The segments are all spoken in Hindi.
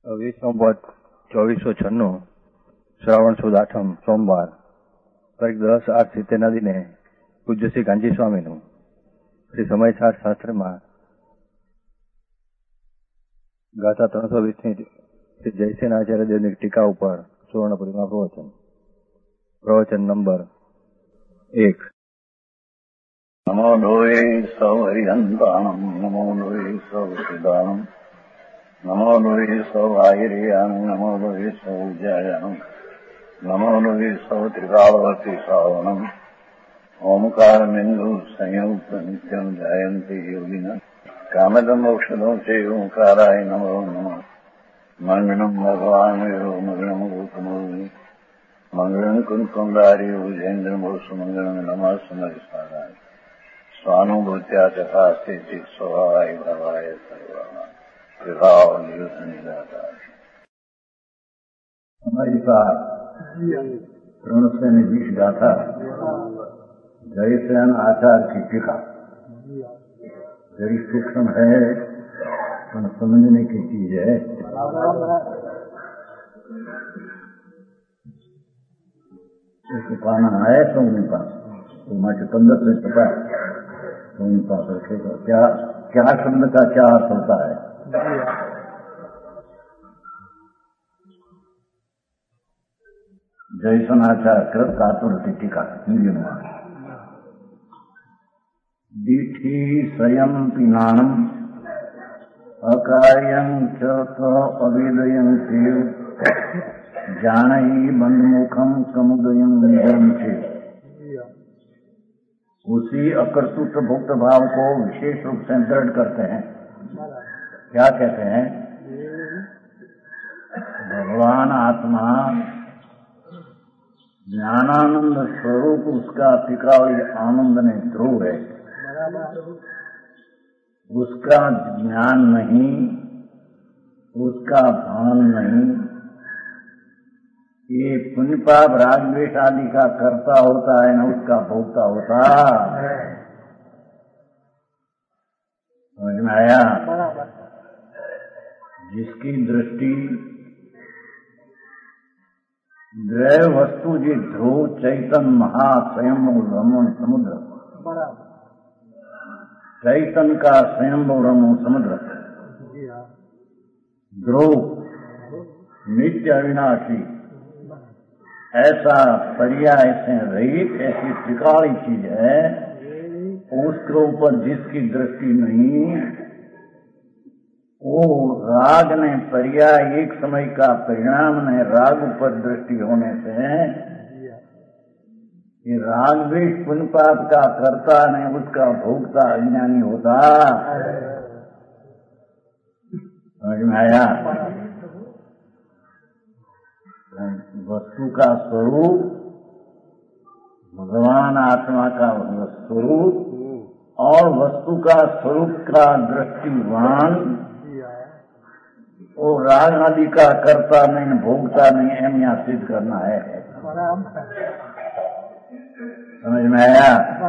વિશ્વંભર 2496 શ્રાવણ સુદ આઠમ સોમવાર તારીખ 10/8/70 દિને પૂજ્ય શ્રી કાંજી સ્વામીનું શ્રી સમયસાર શાસ્ત્રમાં ગાથા 320 શ્રી જયસેન આચાર્ય દેવની ટીકા ઉપર સુવર્ણપુરીમાં પ્રવચન નંબર 1. નમો લોય સૌ હરિહંતાણમ નમો લોય સૌ સિદ્ધાણમ નમો લોય સૌ આયર્યાણમ નમો લોય સૌ જયાણમ નમો લોય સૌ ત્રિકાળવતી શ્રાવણમ ઓમકારમિંદુ સંયુક્ત નિત્યમ જાયંતિ યોગિના કામદમોક્ષદો સે ઓંકારાય નમો નમઃ મંગળમ ભગવાન મંગળમ ગૌતમોની મંગળમ કુંકુંડારી ઉજેન્દ્રમો સુમંગળમ નમઃ સમરિસ્વાદાય स्वानुभूत्या तथा स्थिति स्वभावाय भवाय सर्वना विभाव नियुक्त निजाता हमारी बात 320 गाथा जयसेन आचार्य की टीका बड़ी सूक्ष्म है, समझने की चीज है। इसको पाना है तो उनके पास तो माटे 15 से पता तो उनके पास रखेगा क्या शब्द का क्या अर्थ होता है। जयसनाचार्य कृत कातुर टीका हिंदी में दीठी स्वयं पिनाणम अकार्यं च अवेदयं सेव जानई बंधमुखम समुदयं निजम से। उसी अकर्तृत्व भुक्त भाव को विशेष रूप से दृढ़ करते हैं। क्या कहते हैं? भगवान आत्मा ज्ञानानंद स्वरूप उसका त्रिकाली आनंद ने ध्रुव है। उसका ज्ञान नहीं, उसका भान नहीं, ये पुण्य पाप राग द्वेष आदि का कर्ता होता है न उसका भोक्ता होता। समझ में आया? जिसकी दृष्टि द्रव्य वस्तु जी ध्रुव चैतन महा स्वयं रमण समुद्र, चैतन का स्वयं रमण समुद्र, ध्रुव नित्य अविनाशी, ऐसा पर्याय से रहित ऐसी त्रिकाली चीज है, उसके ऊपर जिसकी दृष्टि नहीं, वो राग ने पर्याय एक समय का परिणाम ने राग ऊपर दृष्टि होने से ये राग भी पुण्य पाप का कर्ता ने उसका भोक्ता अज्ञानी होता। समझ में आया? वस्तु का स्वरूप भगवान आत्मा का स्वरूप और वस्तु का स्वरूप का दृष्टिवान वो राग आदि का कर्ता नहीं भोगता नहीं, एम यहाँ सिद्ध करना है। समझ में आया?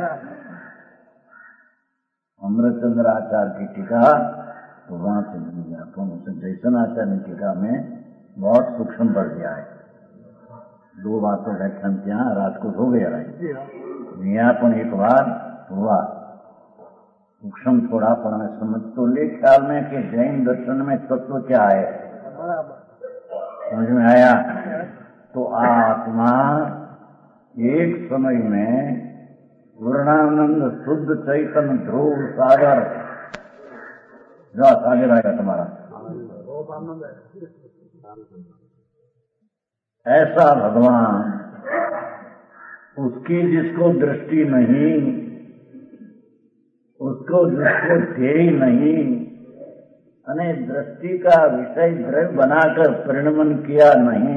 अमृतचंद्र आचार्य की टीका तो वहां से मिल जाता। जयसन आचार्य की टीका में बहुत सूक्ष्म बढ़ गया है। 2 बातों व्याख्यान किया, रात को हो गया है। यहाँ पर एक बार हुआ सूक्ष्म थोड़ा पढ़ना समझ तो ले ख्याल में कि जैन दर्शन में तत्व क्या है। समझ में आया? तो आत्मा एक समय में पूर्णानंद शुद्ध चैतन्य ध्रुव सागर, जो सागर आएगा तुम्हारा ऐसा भगवान, उसकी जिसको दृष्टि नहीं, उसको जिसको ध्येय नहीं, अने दृष्टि का विषय द्रव्य बनाकर परिणमन किया नहीं,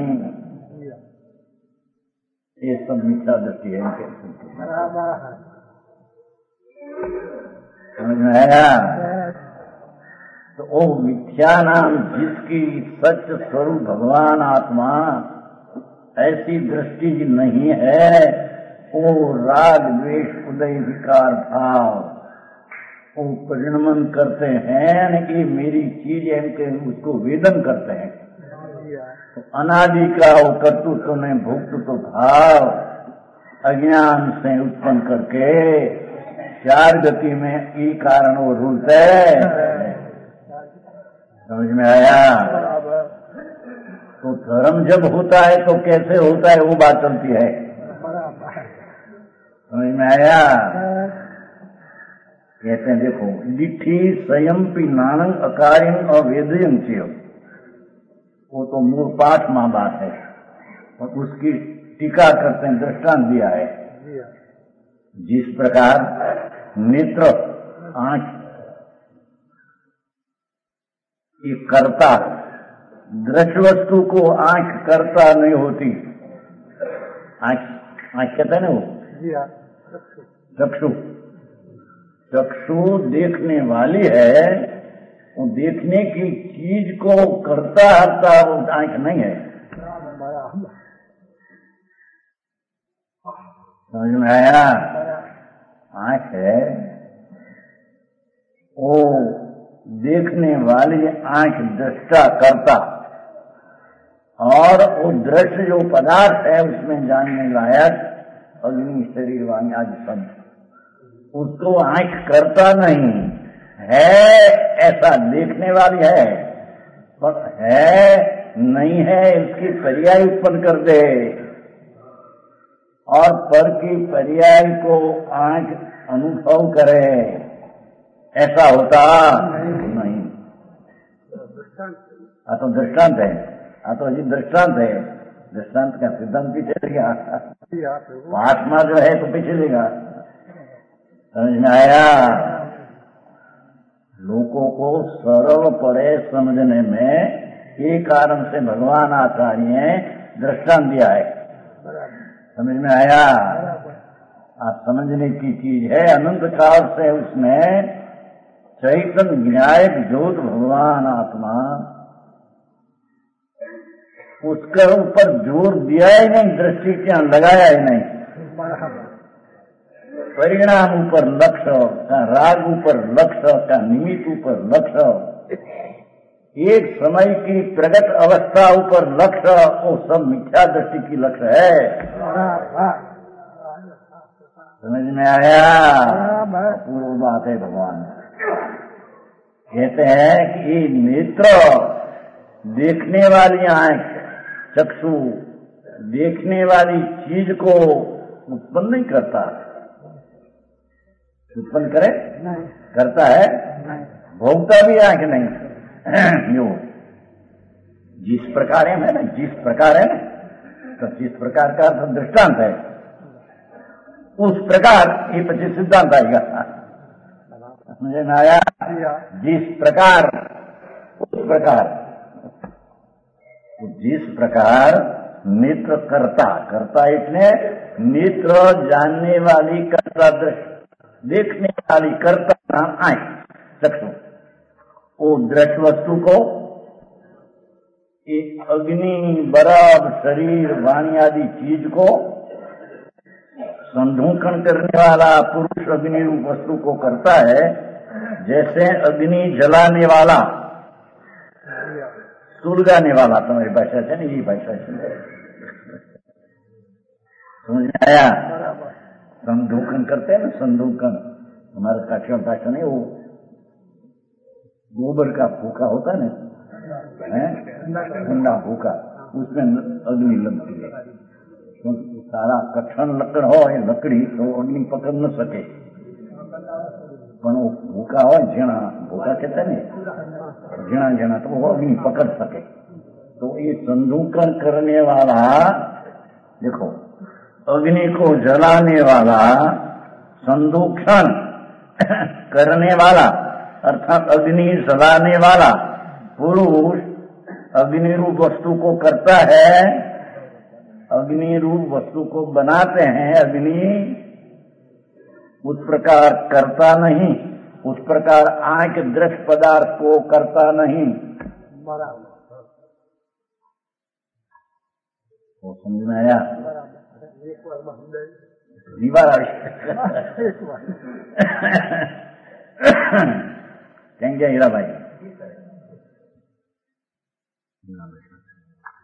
ये सब मिथ्या दृष्टि है। समझ में आया? तो वो मिथ्या नाम जिसकी सच स्वरूप भगवान आत्मा ऐसी दृष्टि नहीं है, वो राग द्वेष उदय विकार भाव वो परिणमन करते हैं कि मेरी चीज है, उसको वेदन करते हैं। तो अनादि का वो कर्तृत्व ने भोक्तृत्व भाव अज्ञान से उत्पन्न करके चार गति में ई कारण वो रूलते। समझ में आया? तो धर्म जब होता है तो कैसे होता है वो बात चलती है। समझ में आया? कहते हैं देखो, लिट्ठी स्वयं पी नानंग अकार्यम अवेदयं चेय, वो तो मूल पाठ मां बात है और उसकी टीका करते हैं, दृष्टांत दिया है। जिस प्रकार नेत्र आंख ये कर्ता, दृश्य वस्तु को आंख कर्ता नहीं होती। आंख कहते हैं ना वो चक्षु, चक्षु देखने वाली है, वो देखने की चीज को करता हरता वो आंख नहीं है। समझ में आया? आंख है वो देखने वाली आंख दृष्टा करता, और वो दृश्य जो पदार्थ है उसमें जानने लायक अग्नि शरीर वाणी आदि सब, उसको आंख करता नहीं है, ऐसा देखने वाली है, पर है नहीं है इसकी पर्याय उत्पन्न कर दे, और पर की पर्याय को आंख अनुभव करे, ऐसा होता नहीं। तो दृष्टांत है, तो ये दृष्टांत है, दृष्टांत का सिद्धांत पीछे चलेगा, आत्मा जो है तो पीछे लेगा। समझ में आया? लोगों को सरल पड़े समझने में ये कारण से भगवान आचार्य ने दृष्टांत दिया है। समझ में आया? आप समझने की चीज है, अनंत काल से उसमें चैतन्य न्यायिक ज्योत भगवान आत्मा, उसके ऊपर जोर दिया ही नहीं, दृष्टि क्या लगाया ही नहीं, परिणाम ऊपर लक्ष्य का, राग ऊपर लक्ष्य का, निमित्त ऊपर लक्ष्य, एक समय की प्रगट अवस्था ऊपर लक्ष्य, वो सब मिथ्या दृष्टि की लक्ष्य है। समझ में आया? पूर्व बात है। भगवान कहते हैं कि ये नेत्र देखने वाली आंख, चक्षु देखने वाली चीज को उत्पन्न नहीं करता। उत्पन्न करे नहीं, करता है नहीं, भोगता भी आंख नहीं। यो जिस प्रकार है ना, जिस प्रकार है ना, तो जिस प्रकार का दृष्टांत है उस प्रकार ये 25 सिद्धांत आएगा। मुझे ना आया? जिस प्रकार उस प्रकार, जिस प्रकार नेत्र करता, करता इसने नेत्र जानने वाली कर्ता, दृश्य देखने वाली कर्ता नाम आंख चक्षु, वो दृश्य वस्तु को एक अग्नि बराब शरीर वाणी आदि चीज को संधूकन करने वाला पुरुष अग्नि रूप वस्तु को करता है, जैसे अग्नि जलाने वाला, सुलगाने वाला, तुम्हारी भाषा से नहीं, ये भाषा से समझ में आया? संधूकन करते हैं ना, संधूकन हमारे काठियावाड़ भाषा नहीं, वो गोबर का भूखा होता है ना, ठंडा भूखा, उसमें अग्नि लगती है, तो सारा कठण लकड़ हो, ये लकड़ी तो अग्नि पकड़ न सके, पण वो भूखा हो, झीणा भूखा कहते हैं, झीणा झीणा, तो वो अग्नि पकड़ सके। तो ये संधूकन करने वाला, देखो अग्नि को जलाने वाला, संधूक्षण करने वाला अर्थात अग्नि जलाने वाला पुरुष अग्नि रूप वस्तु को करता है, अग्नि रूप वस्तु को बनाते हैं, अग्नि उस प्रकार करता नहीं, उस प्रकार आंख दृश्य पदार्थ को करता नहीं। वो समझ में आया? थैंक यू हीरा भाई।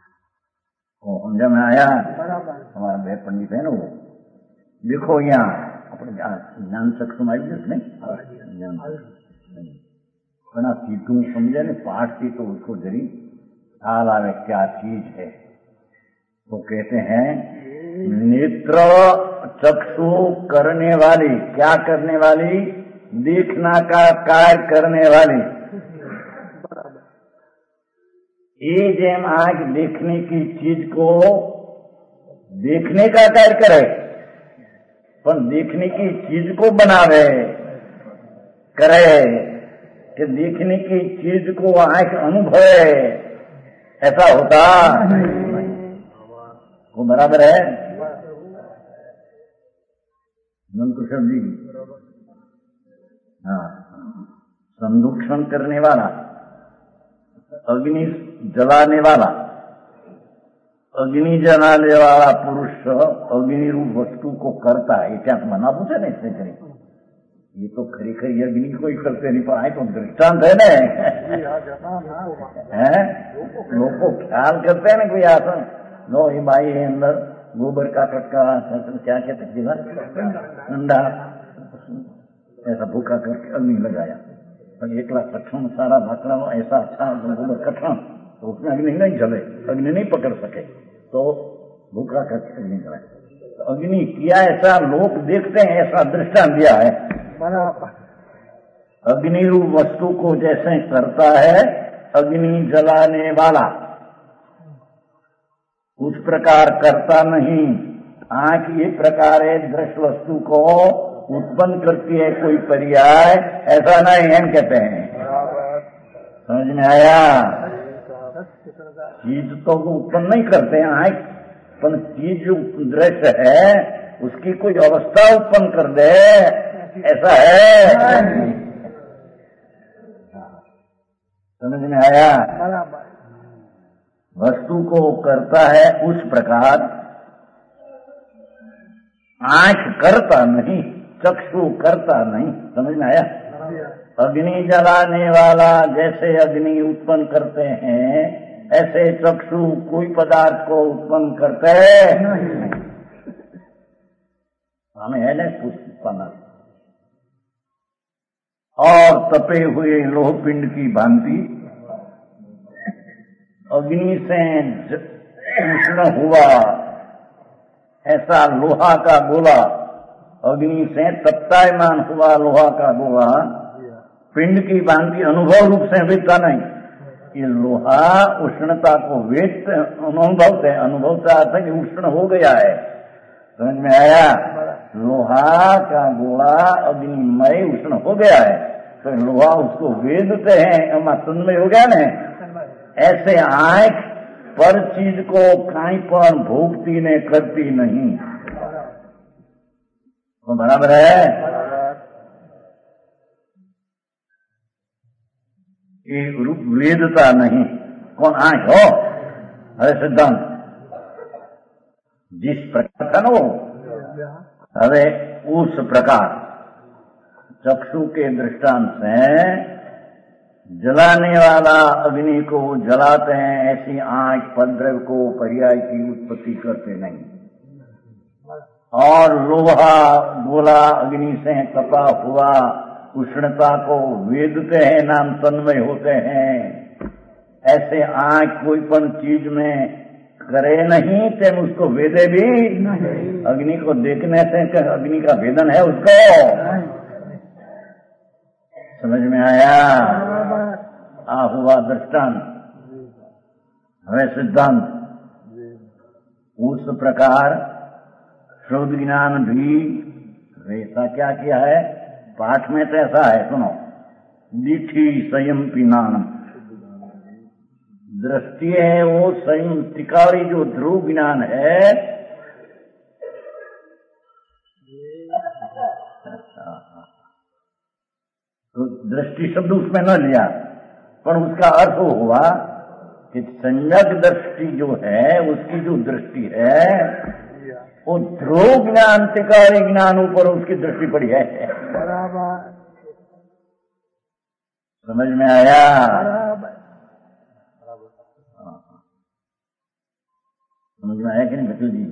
समझ में आया? हमारा भाई पंडित है ना वो, देखो यहाँ अपने ज्ञान चक्षु में आई नहीं बना सीधू समझे ने पाठ की तो उसको जरी ख्याल आवे क्या चीज है। तो कहते हैं नेत्र चक्षु करने वाली, क्या करने वाली? देखना का कार्य करने वाली। ये जेम आंख देखने की चीज को देखने का कार्य करे, पर देखने की चीज को बनावे करे कि देखने की चीज को आंख अनुभवे, ऐसा होता वो बराबर है? नंदकुशल जी, हाँ, संदूषण करने वाला, अग्नि जलाने वाला, अग्नि जलाने वाला पुरुष अग्नि रूप वस्तु को करता है, क्या मना पूछे ना इसने करें? ये तो खरी अग्नि को ही करते नहीं, पर आए तो दृष्टांत है ना। लोग को ख्याल करते हैं ना कोई आसन लो ये बाई है अंदर गोबर का कटका क्या कहते अंडा ऐसा भूखा करके अग्नि लगाया, पर एकला कठन सारा भाकड़ा ऐसा अच्छा गोबर कठन तो उसमें अग्नि नहीं जले, अग्नि नहीं पकड़ सके, तो भूखा करके अग्नि जलाए। तो अग्नि किया ऐसा लोग देखते हैं, ऐसा दृष्टांत दिया है। अग्नि रूप वस्तु को जैसे करता है अग्नि जलाने वाला, उस प्रकार करता नहीं। आंख ये प्रकार है दृश्य वस्तु को उत्पन्न करती है कोई पर्याय, ऐसा नहीं है कहते हैं। समझ में आया? चीज तो उत्पन्न नहीं करते हैं आंख, पर चीज जो दृश्य है उसकी कोई अवस्था उत्पन्न कर दे, ऐसा है। समझ में आया? वस्तु को करता है उस प्रकार, आंख करता नहीं, चक्षु करता नहीं। समझ में आया? अग्नि जलाने वाला जैसे अग्नि उत्पन्न करते हैं, ऐसे चक्षु कोई पदार्थ को उत्पन्न करते नहीं। हमें है ना पुष्पना और तपे हुए लोह पिंड की भांति अग्नि से उष्ण हुआ ऐसा लोहा का गोला, अग्नि से तप्तायमान हुआ लोहा का गोला पिंड की भांति अनुभव रूप से वेदता नहीं। ये लोहा उष्णता को वेद अनुभव से, अनुभव से अर्थ है कि उष्ण हो गया है। समझ में आया? लोहा का गोला अग्निमय उष्ण हो गया है, तो लोहा उसको वेदते हैं, तन्मय हो गया ना। ऐसे आंख पर चीज को काई पर भोगती ने करती नहीं, तो बराबर है। ये रूप वेदता नहीं। कौन? आंख हो। अरे सिद्धांत जिस प्रकार था ना वो, अरे उस प्रकार चक्षु के दृष्टांत से जलाने वाला अग्नि को जलाते हैं, ऐसी आंख पद्रव को पर्याय की उत्पत्ति करते नहीं। और लोहा गोला अग्नि से तपा हुआ उष्णता को वेदते हैं, नाम तन्मय होते हैं। ऐसे आंख कोई पण चीज में करे नहीं, तेम उसको वेदे भी नहीं। अग्नि को देखने से अग्नि का वेदन है उसको। समझ में आया? आ हुआ दृष्टांत। हमें सिद्धांत उस प्रकार शुद्ध ज्ञान भी वैसा क्या किया है, पाठ में तो ऐसा है, सुनो, दिठी संयम पिनान दृष्टि है वो संयम त्रिकाली जो ध्रुव ज्ञान है, तो दृष्टि शब्द उसमें न लिया, पर उसका अर्थ हुआ कि संयक दृष्टि जो है, उसकी जो दृष्टि है वो ध्रुव ज्ञान त्रिकाली ज्ञान ऊपर उसकी दृष्टि पड़ी है। समझ में आया? आया कि नहीं बच्चों जी?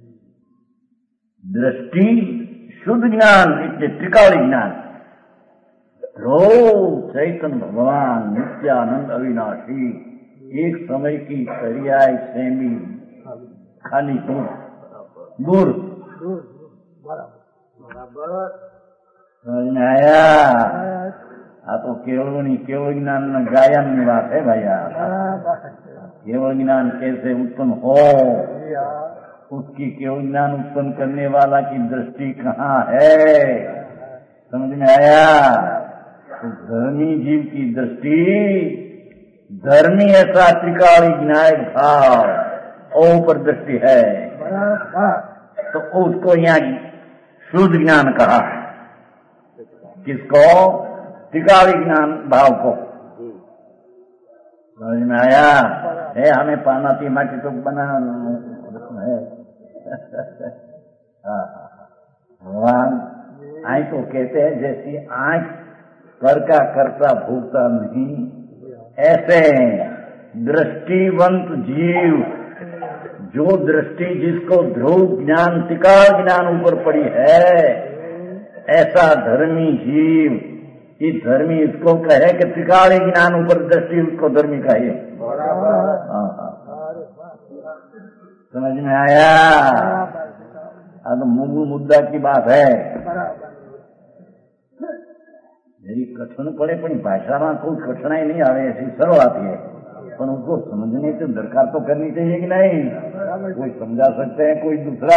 दृष्टि शुद्ध ज्ञान એટલે ત્રિકાળી જ્ઞાન. ध्रुव चैतन्य भगवान नित्यानंद अविनाशी एक समय की पर्याय सेमी खाली दूर समझ में आया? आ तो केवल ज्ञान न गायन की बात है भैया. केवल ज्ञान कैसे उत्पन्न हो, उसकी केवल ज्ञान उत्पन्न करने वाला की दृष्टि कहाँ है? समझ में आया? तो धर्मी जीव की दृष्टि, धर्मी ऐसा त्रिकाली विनायक भाव और ऊपर दृष्टि है, तो उसको यहाँ शुद्ध ज्ञान कहा. किसको? त्रिकाली ज्ञान भाव को. समझ में आया? है हमें पाना थी माटी तो बना है. भगवान आँख को कहते हैं जैसी आँख कर का करता भूखता नहीं, ऐसे दृष्टिवंत जीव, जो दृष्टि जिसको ध्रुव ज्ञान त्रिकाल ज्ञान ऊपर पड़ी है, ऐसा धर्मी जीव. ये धर्मी इसको कहे कि त्रिकाली ज्ञान ऊपर दृष्टि, उसको धर्मी कहे. समझ में आया? अब मूल मुद्दा की बात है. मेरी कठिन पड़े पण भाषा में कोई कठिनाई नहीं आवे, ऐसी सरल आती है, पर उसको समझने की दरकार तो करनी चाहिए कि नहीं? कोई समझा सकते हैं, कोई दूसरा.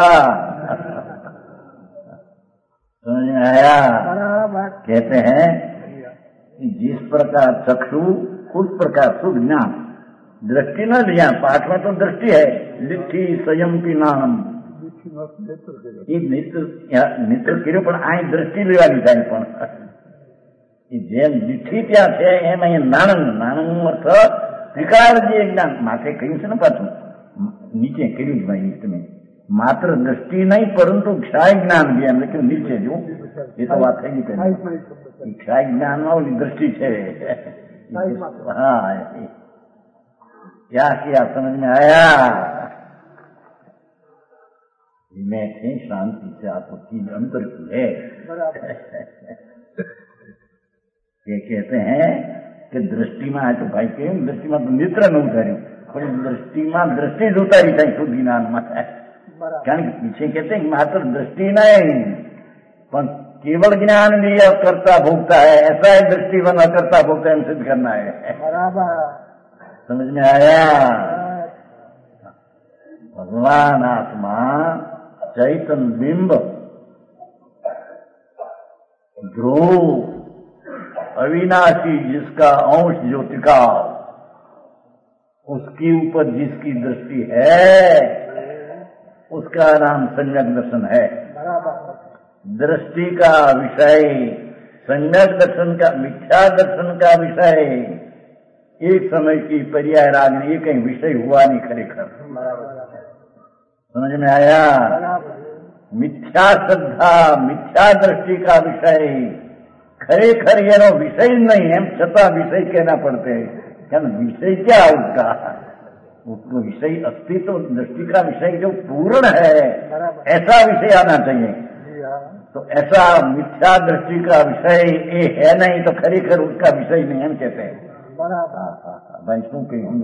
समझ में आया? कहते हैं कि जिस प्रकार चक्षु उस प्रकार शुद्ध ज्ञान. दृष्टि न लिया, पाठ में तो दृष्टि है. लिट्ठी संयम की नाम नेत्र કર્યો, પણ આ દ્રષ્ટિ લેવાની થાય. પણ જેમ લીઠી ત્યાં છે એમ અહીંયા નાણંદ, નાણંદ અર્થ ત્રિકાળ જે જ્ઞાન માથે કહ્યું છે ને, પાછું નીચે કર્યું જ ભાઈ તમે. માત્ર દ્રષ્ટિ નહીં પરંતુ ક્ષાય જ્ઞાન બી એમ લખ્યું નીચે. જો એ તો વાત થઈ ગઈ પહેલા. ક્ષાય જ્ઞાનમાં ઓલી દ્રષ્ટિ છે. હા, क्या किया? समझ में आया? मैं थे शांति से आपको चीज अंतर की है. ये कहते हैं कि दृष्टि में तो भाई के दृष्टि में तो नेत्र न उतार्યું, પણ दृष्टि में दृष्टि જ ઉતારી થાય શુદ્ધ જ્ઞાનમાં. કારણ કે पीछे कहते हैं मात्र दृष्टि नहीं, पर केवल ज्ञान भी करता भोगता है. ऐसा है दृष्टिवन करता भोगता है, सिद्ध करना है. बराबर. समझ में आया? भगवान आत्मा चैतन्य बिंब ध्रुव अविनाशी, जिसका अंश जो त्रिकाल, उसके ऊपर जिसकी दृष्टि है, उसका नाम सम्यक दर्शन है. दृष्टि का विषय सम्यक दर्शन का, मिथ्या दर्शन का विषय एक समय की पर्याय राग में ये कहीं विषय हुआ नहीं खरेखर. समझ में आया? मिथ्या श्रद्धा, मिथ्या दृष्टि का विषय खरेखर एनो विषय नहीं है, छता विषय कहना पड़ते हैं. क्या विषय क्या उसका? उसको विषय अस्तित्व दृष्टि का विषय जो पूर्ण है, ऐसा विषय आना चाहिए. तो ऐसा मिथ्या दृष्टि का विषय ये है नहीं, तो खरेखर उसका विषय नहीं हम कहते हैं. भाई શું કહ્યું?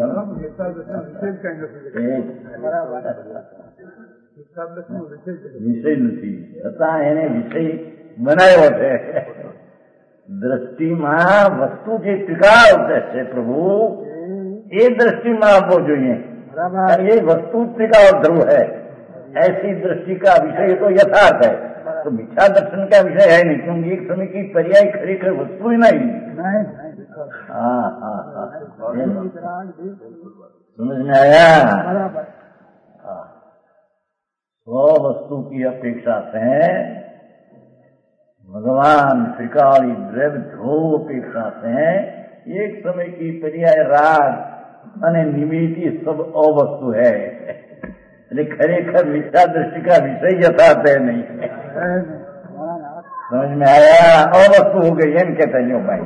વિષય નથી, છતાં એને વિષય બનાવ્યો છે. દ્રષ્ટિમાં વસ્તુ જે ત્રિકાળ છે પ્રભુ, એ દ્રષ્ટિમાં આવવો જોઈએ. ये वस्तु त्रिकाल ध्रुव है, ऐसी दृष्टि का विषय तो यथार्थ है. तो मिथ्या दर्शन का विषय है नहीं, क्योंकि एक समय की पर्याय खरेखर वस्तु ही नहीं. समझ में आया? स्व वस्तु की अपेक्षा से भगवान त्रिकाली द्रव्य ध्रुव अपेक्षा से एक समय की पर्याय राग અને નિમિત્તિ सब अवस्तु है. એટલે ખરેખર મિથ્યા દૃષ્ટિ का विषय यथार्थ है नहीं. समझ में आया? अवस्तु हो गई एम कहते हैं भाई.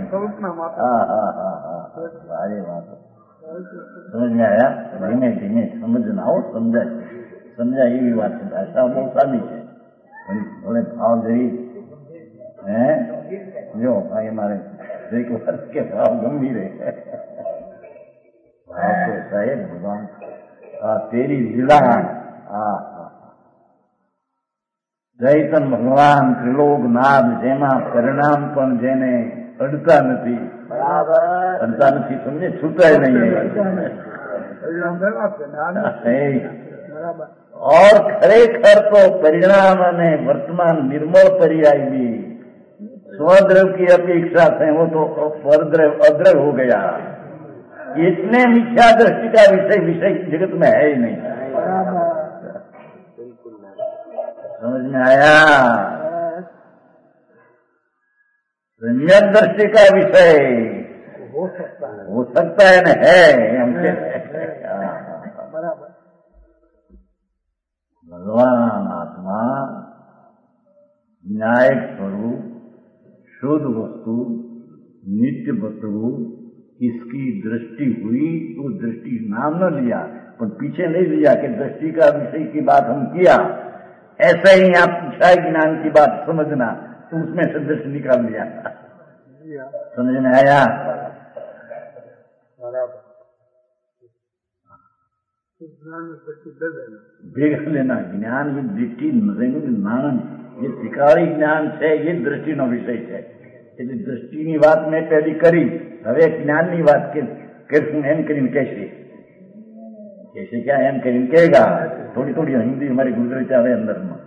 भारी बात. समझ में आया? धीमे धीमे समझना हो, समझा समझा એવી વાત છે. ભાષા બહુ સાદી છે, થોડે ભાવ જઈ હે જો ભાઈ મારે એક વર્ષ કે ભાવ ગંભીર है. भाव तो साहेब भगवान तेरी लीला ચૈતન ભગવાન ત્રિલોકનાથ જેમાં પરિણામ પણ જેને અડતા નથી, અડતા નથી સમજે, છૂટાય નહીં. और ખરેખર તો પરિણામ અને વર્તમાન निर्मल पर्याय भी स्वद्रव की अपेक्षा से वो तो परद्रव अद्रव हो गया. इतने मिथ्या दृष्टि का विषय जगत में है ही नहीं. समझ में आया? सम्यक दृष्टि का विषय हो सकता है न है. भगवान आत्मा न्यायिक स्वरूप शुद्ध वस्तु नित्य वस्तु, इसकी दृष्टि हुई तो दृष्टि नाम न लिया, पर पीछे नहीं लिया कि दृष्टि का विषय की बात हम किया. ऐसा ही आप पूछा ज्ञान की बात समझना, तो उसमें से दृष्टि निकाल लिया. समझ में आया? ભેગા લેના જ્ઞાન એ દૃષ્ટિ નાનંદ એ ત્રિકાળી જ્ઞાન છે, એ દ્રષ્ટિનો વિષય છે. એટલે દ્રષ્ટિની વાત મેં પહેલી કરી, હવે જ્ઞાનની વાત કરશું એમ કરીને કહેશે. કહેશે ક્યાં એમ કરીને કહેગા. થોડી થોડી હિન્દી हमारी गुजराती આવે અંદરમાં.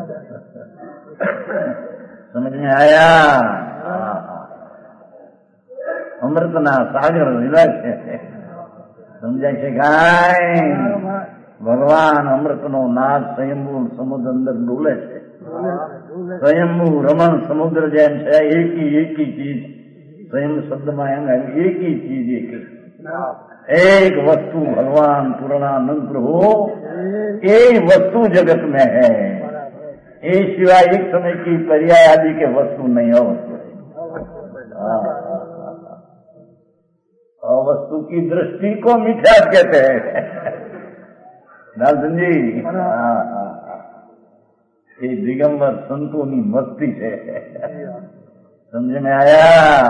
समझ में आया? અમૃતના સાગર લીલા છે. સમજાય છે ગાય? ભગવાન અમૃતનો નાદ સ્વયંભૂ સમુદ્ર અંદર ડોલે છે. સ્વયંભૂ રમણ સમુદ્ર જેમ છે, એકી ચીજ स्वयं शब्द में एक ही चीज एक वस्तु भगवान पूर्णानंद प्रभु एक वस्तु जगत में है. ये सिवाय एक समय की पर्याय आदि के वस्तु नहीं है. वस्तु की दृष्टि को मिथ्या कहते हैं. लालचंद जी, ये दिगंबर संतों की मस्ती है. समझ में आया?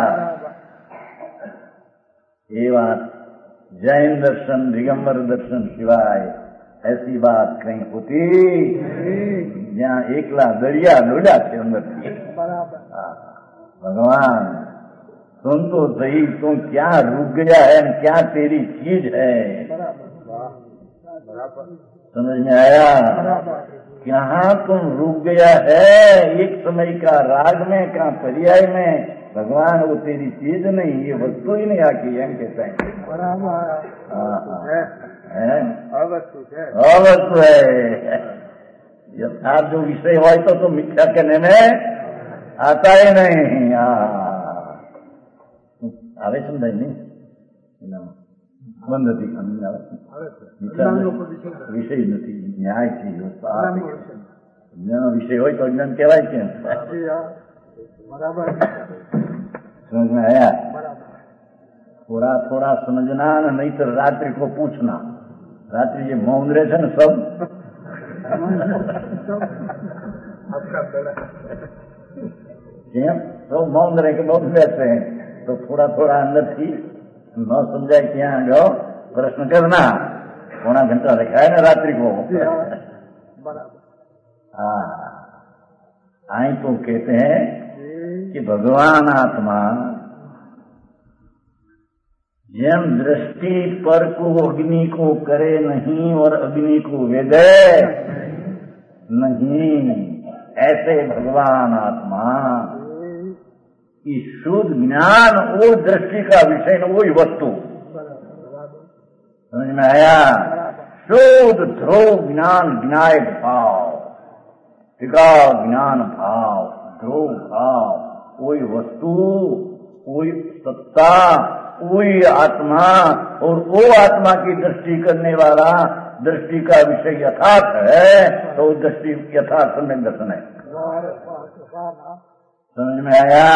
ये बात जैन दर्शन दिगंबर दर्शन सिवाय ऐसी बात कहीं होती जहाँ एकला दरिया डोला थे अंदर की. भगवान तुम तो सही, तुम क्या रुक गया है, क्या तेरी चीज है. समझ में आया? कहाँ तुम रुक गया है, एक समय का राग में, कहाँ पर्याय में. भगवान वो तेरी चीज नहीं, ये वस्तु ही नहीं आकी एम कहते हैं. अवस्तु है. यथार्थ जो विषय हो तो मिथ्या कहने में आता ही नहीं. આવે સમજાય નહીં? બંધ હતી વિષય નથી, ન્યાય છે. અજ્ઞાનો વિષય હોય તો અજ્ઞાન કહેવાય છે. समझ में आया? थोड़ा थोड़ा समझना, नहीं तो रात्रि को पूछना. रात्रि ये मौन रहे थे ना सब, सब मौन रहे के बहुत बैठते हैं. तो थोड़ा थोड़ा अंदर थी न समझाए कि यहाँ जाओ प्रश्न करना. 1.5 घंटा रखा है ना रात्रि को. आई तो कहते हैं कि भगवान आत्मा जम दृष्टि पर को अग्नि को करे नहीं और अग्नि को वेदे नहीं, ऐसे भगवान आत्मा की शुद्ध ज्ञान वो दृष्टि का विषय न वही वस्तु. समझ में आया? शुद्ध ध्रुव ज्ञान ज्ञायक भाव, टिका ज्ञान भाव, ध्रुव भाव, वही वस्तु, वही सत्ता, वही आत्मा. और वो आत्मा की दृष्टि करने वाला दृष्टि का विषय यथार्थ है, तो दृष्टि यथार्थ में दर्शन है. समझ में आया?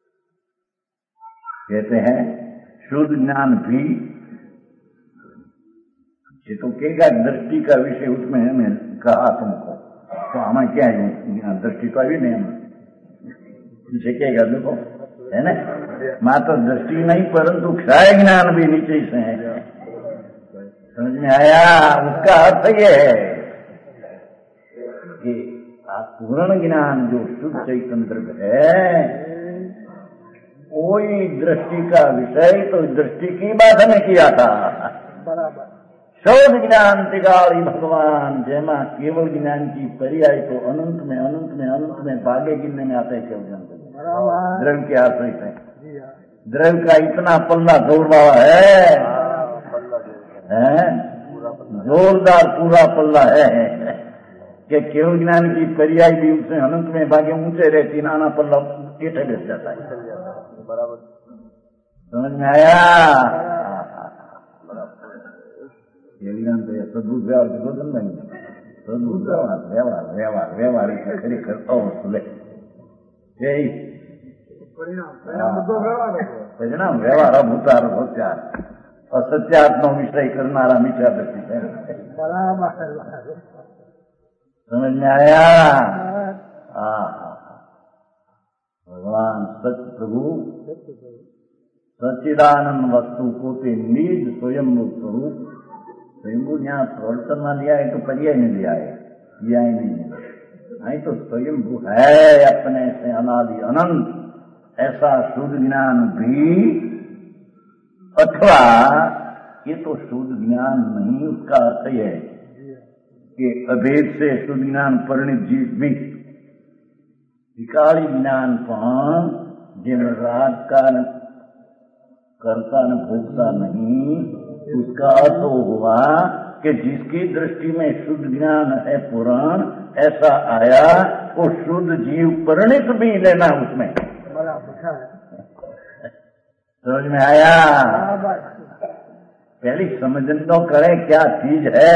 कहते हैं शुद्ध ज्ञान भी ये तो कहेगा दृष्टि का विषय उसमें है, कहा तुमको तो हमें क्या है, दृष्टि तो अभी नहीं नीचे कहेगा, देखो है ना, मात्र दृष्टि नहीं परंतु क्षय ज्ञान भी नीचे से है। समझ में आया? उसका अर्थ ये है कि पूर्ण ज्ञान जो शुद्ध चैतन्य है, कोई दृष्टि का विषय तो दृष्टि की बात हमें किया था। बराबर शोध ज्ञान तिगाड़ी भगवान जयमा केवल ज्ञान की पर्याय तो अनंत में अनंत में अनंत में भागे गिनने में आता है केवल ज्ञान। द्रव्य के आश्रय है, द्रव्य का इतना पल्ला जोर वाला है, जोरदार पूरा पल्ला है कि केवल ज्ञान की पर्याय भी उसमें अनंत में भागे ऊंचे रहती, नाना पल्ला टेढ़े बैठ जाता है। समझ में आया? सद्भुत व्यवहार के दो दिन नहीं, सद्भुत व्यवहार व्यवहार व्यवहार व्यवहार खरेखर अवसले परिणाम व्यवहार अभूतार होत्यार असत्यात्म विषय करनारा मिथ्या दृष्टि है। समझ में आया? भगवान सत्य प्रभु सच्चिदानंद वस्तु को ते निज स्वयंभू स्वरूप, स्वयंभू यहाँ प्रवर्तन में लिया है तो पर्याय नहीं लिया है, लिया ही नहीं है, नहीं तो स्वयंभू है अपने से अनादि अनंत। ऐसा शुद्ध ज्ञान भी, अथवा ये तो शुद्ध ज्ञान नहीं, उसका अर्थ यह है कि अभेद से शुद्ध ज्ञान परिणित जीव भी विकारी ज्ञान पर जिन राग का करता न भोगता नहीं, उसका अर्थ हुआ कि जिसकी दृष्टि में शुद्ध ज्ञान है पुराण ऐसा आया, वो शुद्ध जीव परिणित भी लेना उसमें। समझ में आया? पहले समझने तो करे क्या चीज है,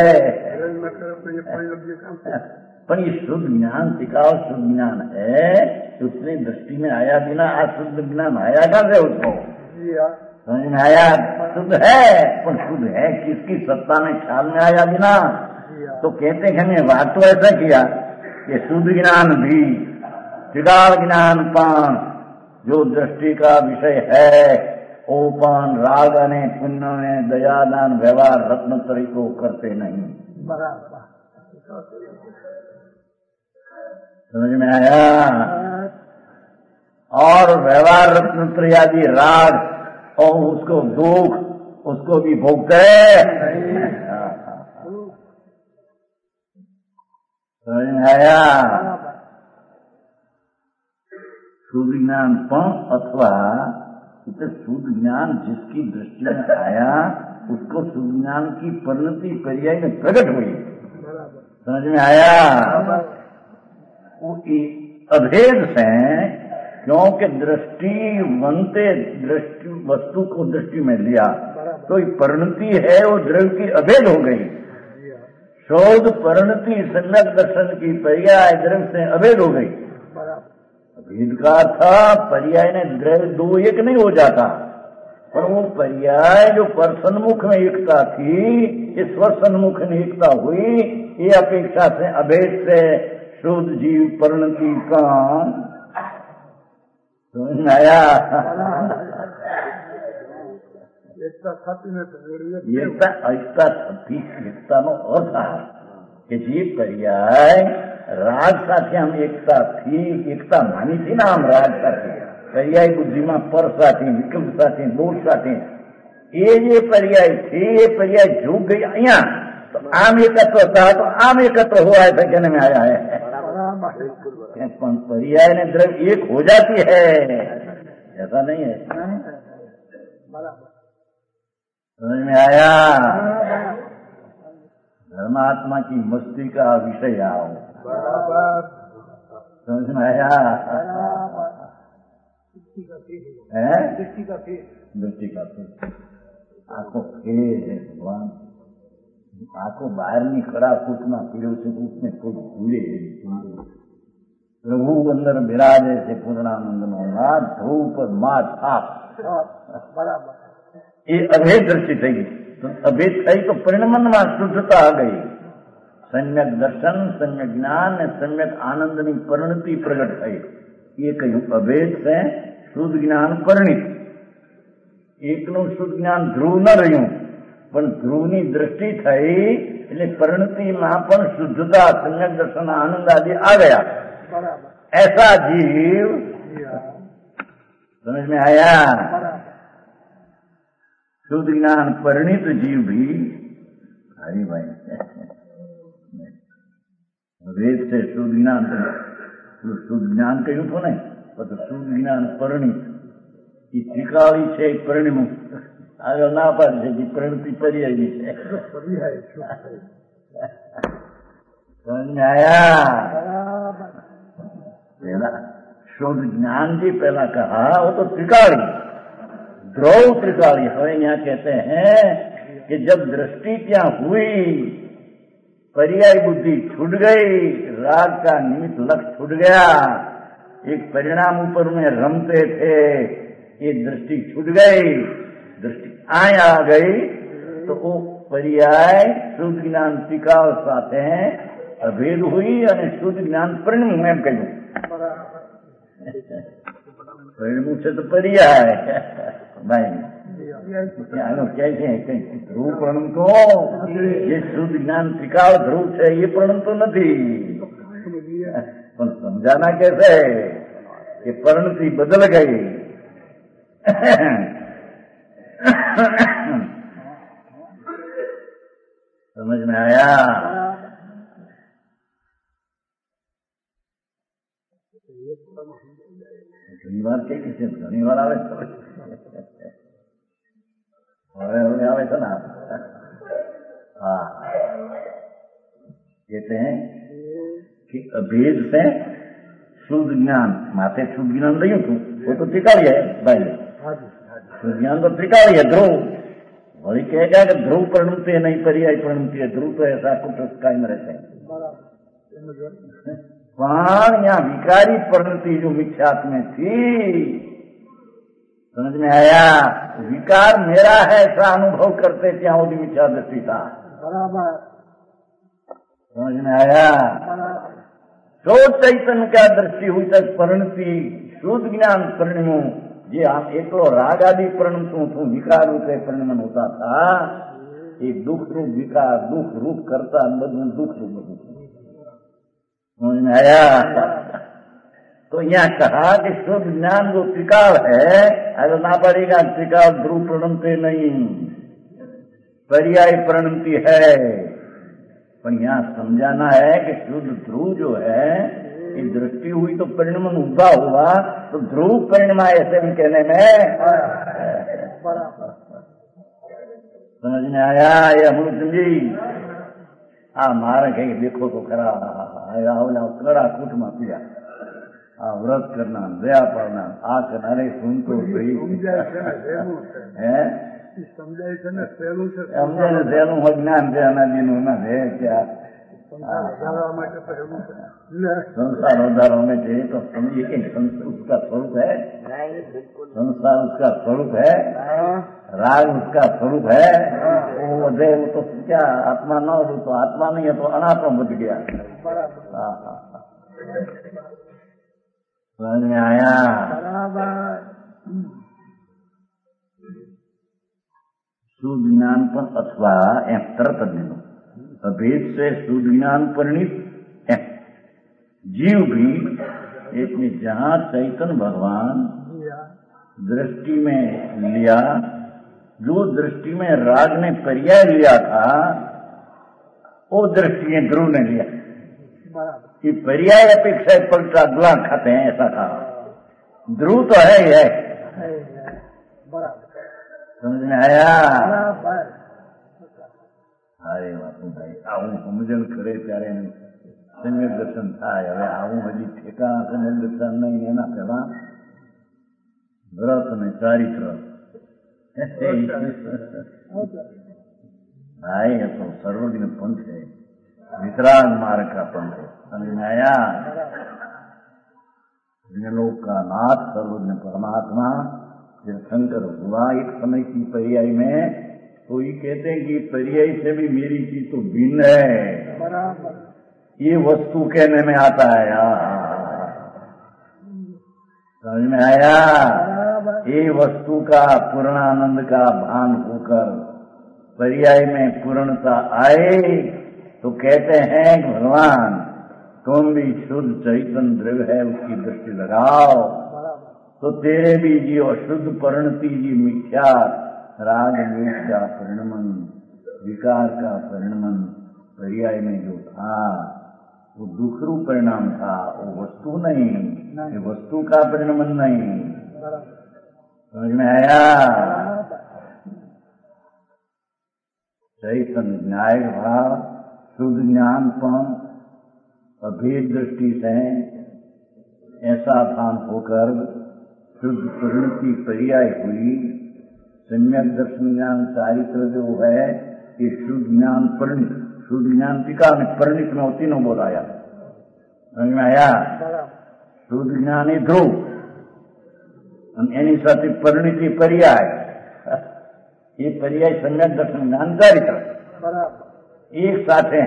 पर ये शुद्ध ज्ञान टिकाऊ शुद्ध ज्ञान है, उसने दृष्टि में आया बिना अशुद्ध ज्ञान आया कहाँ से उसको? समझ में आया? शुद्ध है, पर शुद्ध है किसकी सत्ता में ख्याल में आया बिना। तो कहते हैं हमने बात तो ऐसा किया कि शुद्ध ज्ञान भी टिकाऊ ज्ञान पान जो दृष्टि का विषय है, ओपन राग ने पुण्य ने दयादान व्यवहार रत्न तरीको करते नहीं। समझ में आया? और व्यवहार रत्न आदि राग और उसको दुख उसको भी भोगते। समझ में आया? शुद्ध ज्ञान पर अथवा इसे शुद्ध ज्ञान जिसकी दृष्टि में आया उसको शुद्ध ज्ञान की परिणति पर्याय में प्रकट हुई। समझ में आया? अभेद से, क्योंकि दृष्टि बनते दृष्टि वस्तु को दृष्टि में लिया तो परिणति है वो द्रव्य की अभेद हो गई। शोध परिणति संलग्न दर्शन की पर्याय द्रव्य से अभेद हो गई। अभेद का था पर्याय ने द्रव्य दो एक नहीं हो जाता, पर वो पर्याय जो परसन्मुख में एकता थी, इस स्वसन्मुख में एकता हुई, ये अपेक्षा से अभेद से शुद्ध जीव परिणति का समझ में आया? एकता नो अर्थ कि जीव पर्याय राग साथे हम एकता थी, एकता मानी थी ना, हम राग साथे पर्याय बुद्धि में पर साथी विकल्प साथी दोष साथी ये पर्याय थी, ये पर्याय झूक गई अहिया तो आम एकत्र था, तो आम एकत्र हुआ ऐसा कहने में आया है। पर्याय ने द्रव्य एक हो जाती है ऐसा नहीं है। समझ में आया? धर्मात्मा की मस्ती का विषय आओ। समझ में आया? दृष्टि का फेर आंखों फेर है भगवान, आंखों बाहर नहीं खड़ा कुटना पीड़ो से उसमें कोई भूले प्रभु अंदर विराजे से पूर्णानंद नो धूप मात आप ये अभेद दृष्टि थी। तो अभेद थई तो परिणमन में शुद्धता आ गई। सम्यक दर्शन, सम्यक ज्ञान ने सम्यक आनंद ની પરિણતિ પ્રગટ થઈ। એ કહ્યું અભેદ છે શુદ્ધ જ્ઞાન પરિણિત। એકનું શુદ્ધ જ્ઞાન ધ્રુવ ન રહ્યું, પણ ધ્રુવની દ્રષ્ટિ થઈ એટલે પરિણતિમાં પણ શુદ્ધતા, सम्यक दर्शन, आनंद आदि आ गया। ऐसा जीव समझ में आया। शुद्ध ज्ञान परिणित जीव भी हरी भाई वेद से शुद्ध ज्ञान કહ્યું તો નહીં, પણ શુદ્ધ જ્ઞાન પરિણિત એ ત્રિકાળી છે, પરિણિત આગળ ના પાડે છે, પરિણતિ પર્યાયની છે। સમજ આયા। पहला शुद्ध ज्ञान जी पहला कहा वो तो त्रिकाली, ध्रुव त्रिकाली। हमें यहाँ कहते हैं कि जब दृष्टि क्या हुई, पर्याय बुद्धि छूट गई, राग का निमित्त लक्ष्य छूट गया, एक परिणाम ऊपर में रमते थे, ये दृष्टि छूट गई, दृष्टि आ गई, तो वो पर्याय शुद्ध ज्ञान त्रिकाल साथ हैं अभेद हुई और शुद्ध ज्ञान परिणम एम कहूं। परिणम से तो पर्याय भाई ध्रुव परिणम तो ये शुद्ध ज्ञान त्रिकाल ध्रुव है, ये परिणम तो नहीं। समझाना कैसे कि परिणति बदल गई। समझ में आया। घनी વાર કે છે, ઘણી વાર આવે હવે આવે છે ને। हाँ कहते हैं कि अभेद से शुद्ध ज्ञान, माथे शुद्ध ज्ञान नहीं हूँ वो तो त्रिकाली है भाई, शुद्ध ज्ञान तो त्रिकाली है, ध्रुव। वही कहेगा कि ध्रुव परिणमते नहीं, पर्याय परिणमती है, ध्रुव तो ऐसा कुछ कायम रहते हैं। पण यहाँ विकारी परिणति जो मिथ्यात्व में थी, समझ में आया। विकार मेरा है ऐसा अनुभव करते थे, वो भी मिथ्या दृष्टि था। समझ में आया। तो चैतन्य क्या दृष्टि हुई तक परिणति शुद्ध ज्ञान परिणमो, जे हम एकलो राग आदि परिणमतुं थू विकार रूपे परिणमन होता था, ये दुख रूप विकार, दुख रूप करता बदलू दुख रूप बदलू। समझ में आया। तो यहाँ कहा कि शुद्ध ज्ञान जो त्रिकाल है, अगर ना पड़ेगा त्रिकाल ध्रुव प्रणमते नहीं, पर्याय प्रणमती है। पर यहाँ समझाना है कि शुद्ध ध्रुव जो है, ये दृष्टि हुई तो परिणमन उभा हुआ, तो ध्रुव परिणमा ऐसे भी कहने में समझ में आया। ये हम लोग समझी। मारे कहीं देखो तो खरा कड़ा कूट में पिया व्रत करना, दया पड़ना, आ करना सुन तो સહેલું જ્ઞાન છે અનાદિનું ના છે क्या संसार उदाहरण में चाहिए तो समझिए कि उसका स्वरूप है, संसार उसका स्वरूप है, राग उसका स्वरूप है। वो देव तो क्या आत्मा न हो तो आत्मा नहीं है तो अनात्मा बच गया। समझ में आया। शुद्ध ज्ञान पर अथवा एम तरत दिनों अभेद से शुद्ध ज्ञान परिणित जीव भी एक में जहाँ चैतन्य भगवान दृष्टि में लिया, जो दृष्टि में राग ने पर्याय लिया था, वो दृष्टि में ध्रुव ने लिया कि पर्याय अपेक्षा पलटा अगला खाते हैं, ऐसा था। ध्रुव तो है ही है। समझ में आया। अरे बापू भाई आવું સમજણ કરે ત્યારે સમ્યક દર્શન થાય। હવે આવું હજી ઠેકાણા સમ્યક દર્શન નહીં, એના પહેલા વ્રત અને ચારિત્ર भाई ये तो सर्वज्ञ पंथ है, वितराग मार्ग का पंथ है। समझ में आया। लोक का नाथ सर्वज्ञ परमात्मा तीर्थंकर हुआ। एक समय की पर्याय में तो ये कहते हैं कि पर्याय से भी मेरी चीज तो भिन्न है, ये वस्तु कहने में आता है। समझ में आया? ये वस्तु का पूर्णानंद का भान होकर पर्याय में पूर्णता आए तो कहते हैं भगवान तुम भी शुद्ध चैतन्य द्रव्य है, उसकी दृष्टि लगाओ तो तेरे भी जी अशुद्ध परिणति जी मिथ्या राग द्वेष का परिणमन, विकार का परिणमन पर्याय में जो था वो दूसरू परिणाम था, वो वस्तु नहीं, ये वस्तु का परिणमन नहीं। समझ में आया? चैतन्य न्याय भाव शुद्ध ज्ञानपन अभेद दृष्टि से ऐसा भान होकर शुद्ध परिणति पर्याय हुई। सम्यक दर्शन ज्ञान चारित्र जो है ये शुद्ध ज्ञान परिणित, शुद्ध ज्ञान टीका में परिणित में होती न बोलाया। समझ में आया? शुद्ध ज्ञान ही ध्रुव एनी साथ परिणिति पर्याय, ये पर्याय सम्यक दर्शन ज्ञान चारित्र एक साथ है।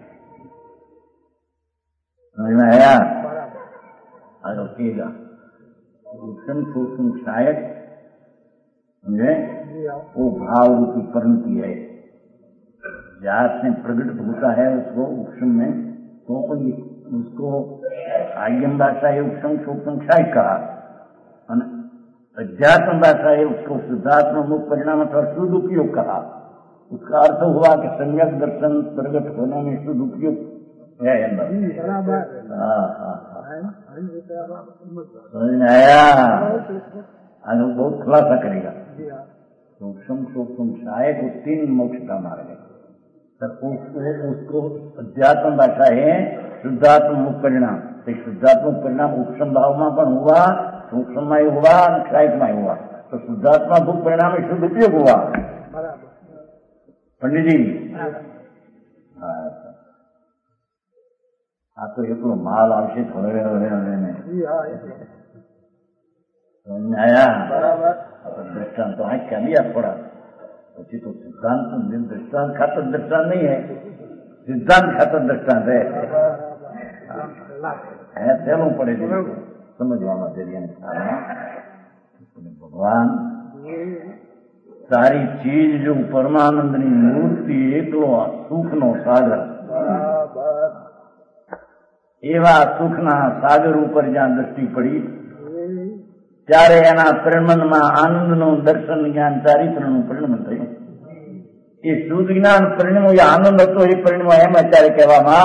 समझ में आया? आगे कहेगा सूक्ष्म सूक्ष्म शायद समझे वो भाव रूपी परिणति है, जात में प्रकट होता है उसको सूक्ष्म में, तो उसको आयम भाषा है सूक्ष्म सूक्ष्म शायद कहा, अध्यात्म भाषा है उसको शुद्धात्म मुख परिणाम अथवा शुद्ध उपयोग कहा। उसका अर्थ हुआ कि सम्यक दर्शन प्रकट होने में शुद्ध उपयोग है अंदर। समझ में आया? आज बहुत खुलासा करेगा। सूक्ष्म सूक्ष्म सहायक वो 3 मोक्ष का मार्ग है, उसको अध्यात्म भाषा है शुद्धात्म मुख परिणाम। शुद्धात्मक परिणाम सूक्ष्म भाव में पण हुआ, सूक्ष्म में हुआ, सहायक में हुआ, तो शुद्धात्मा मुख परिणाम में शुद्ध उपयोग हुआ। पंडित जी आ तो એટલો માલ આવશે થોડે ને आया दृष्टांत तो आज क्या दिया थोड़ा, પછી तो सिद्धांत दृष्टांत खातर दृष्टांत नहीं है, सिद्धांत खातर दृष्टांत है तेलू पड़े समझवा भगवान सारी चीज जो परमानंद नी मूर्ति एकलो सुख नो सागर, एवा सुखना सागर ऊपर ज्યાં दृष्टि पड़ी ત્યારે એના પરિણમનમાં આનંદનું દર્શન જ્ઞાન ચારિત્રનું પરિણમન થયું। એ શુદ્ધ જ્ઞાન પરિણમો એ આનંદ હતો, એ પરિણમો એમ અત્યારે કહેવામાં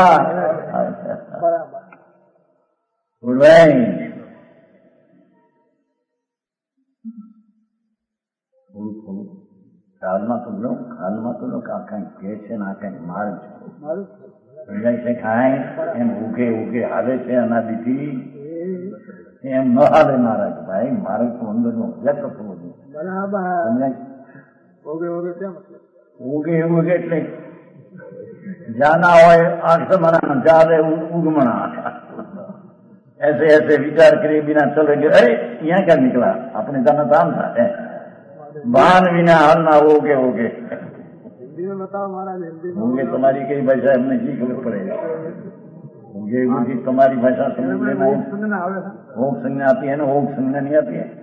કાલમાં તો લો આ કઈ કે છે ને આ કઈ માર્ગ છે ખાય એમ ઉગે ઉગે હાલે છે અનાદિથી એમ ન હાલે મહારાજ ભાઈ, મારે તો અંદર નો વ્યક્ત થવો જોઈએ। ઉગે ઉગે એટલે जाना हो आठमना जादे उगमना, ऐसे ऐसे विचार करे बिना चले गए, अरे यहाँ क्या निकला, अपने जाना काम था बान बिना हलना होगे होगे बताओ महाराज। होंगे तुम्हारी कई भाषा हमने सीख पड़ेगा, होगे होगी तुम्हारी भाषा समझ लेना। होग संज्ञा आती है ना, होग संज्ञा नहीं आती है,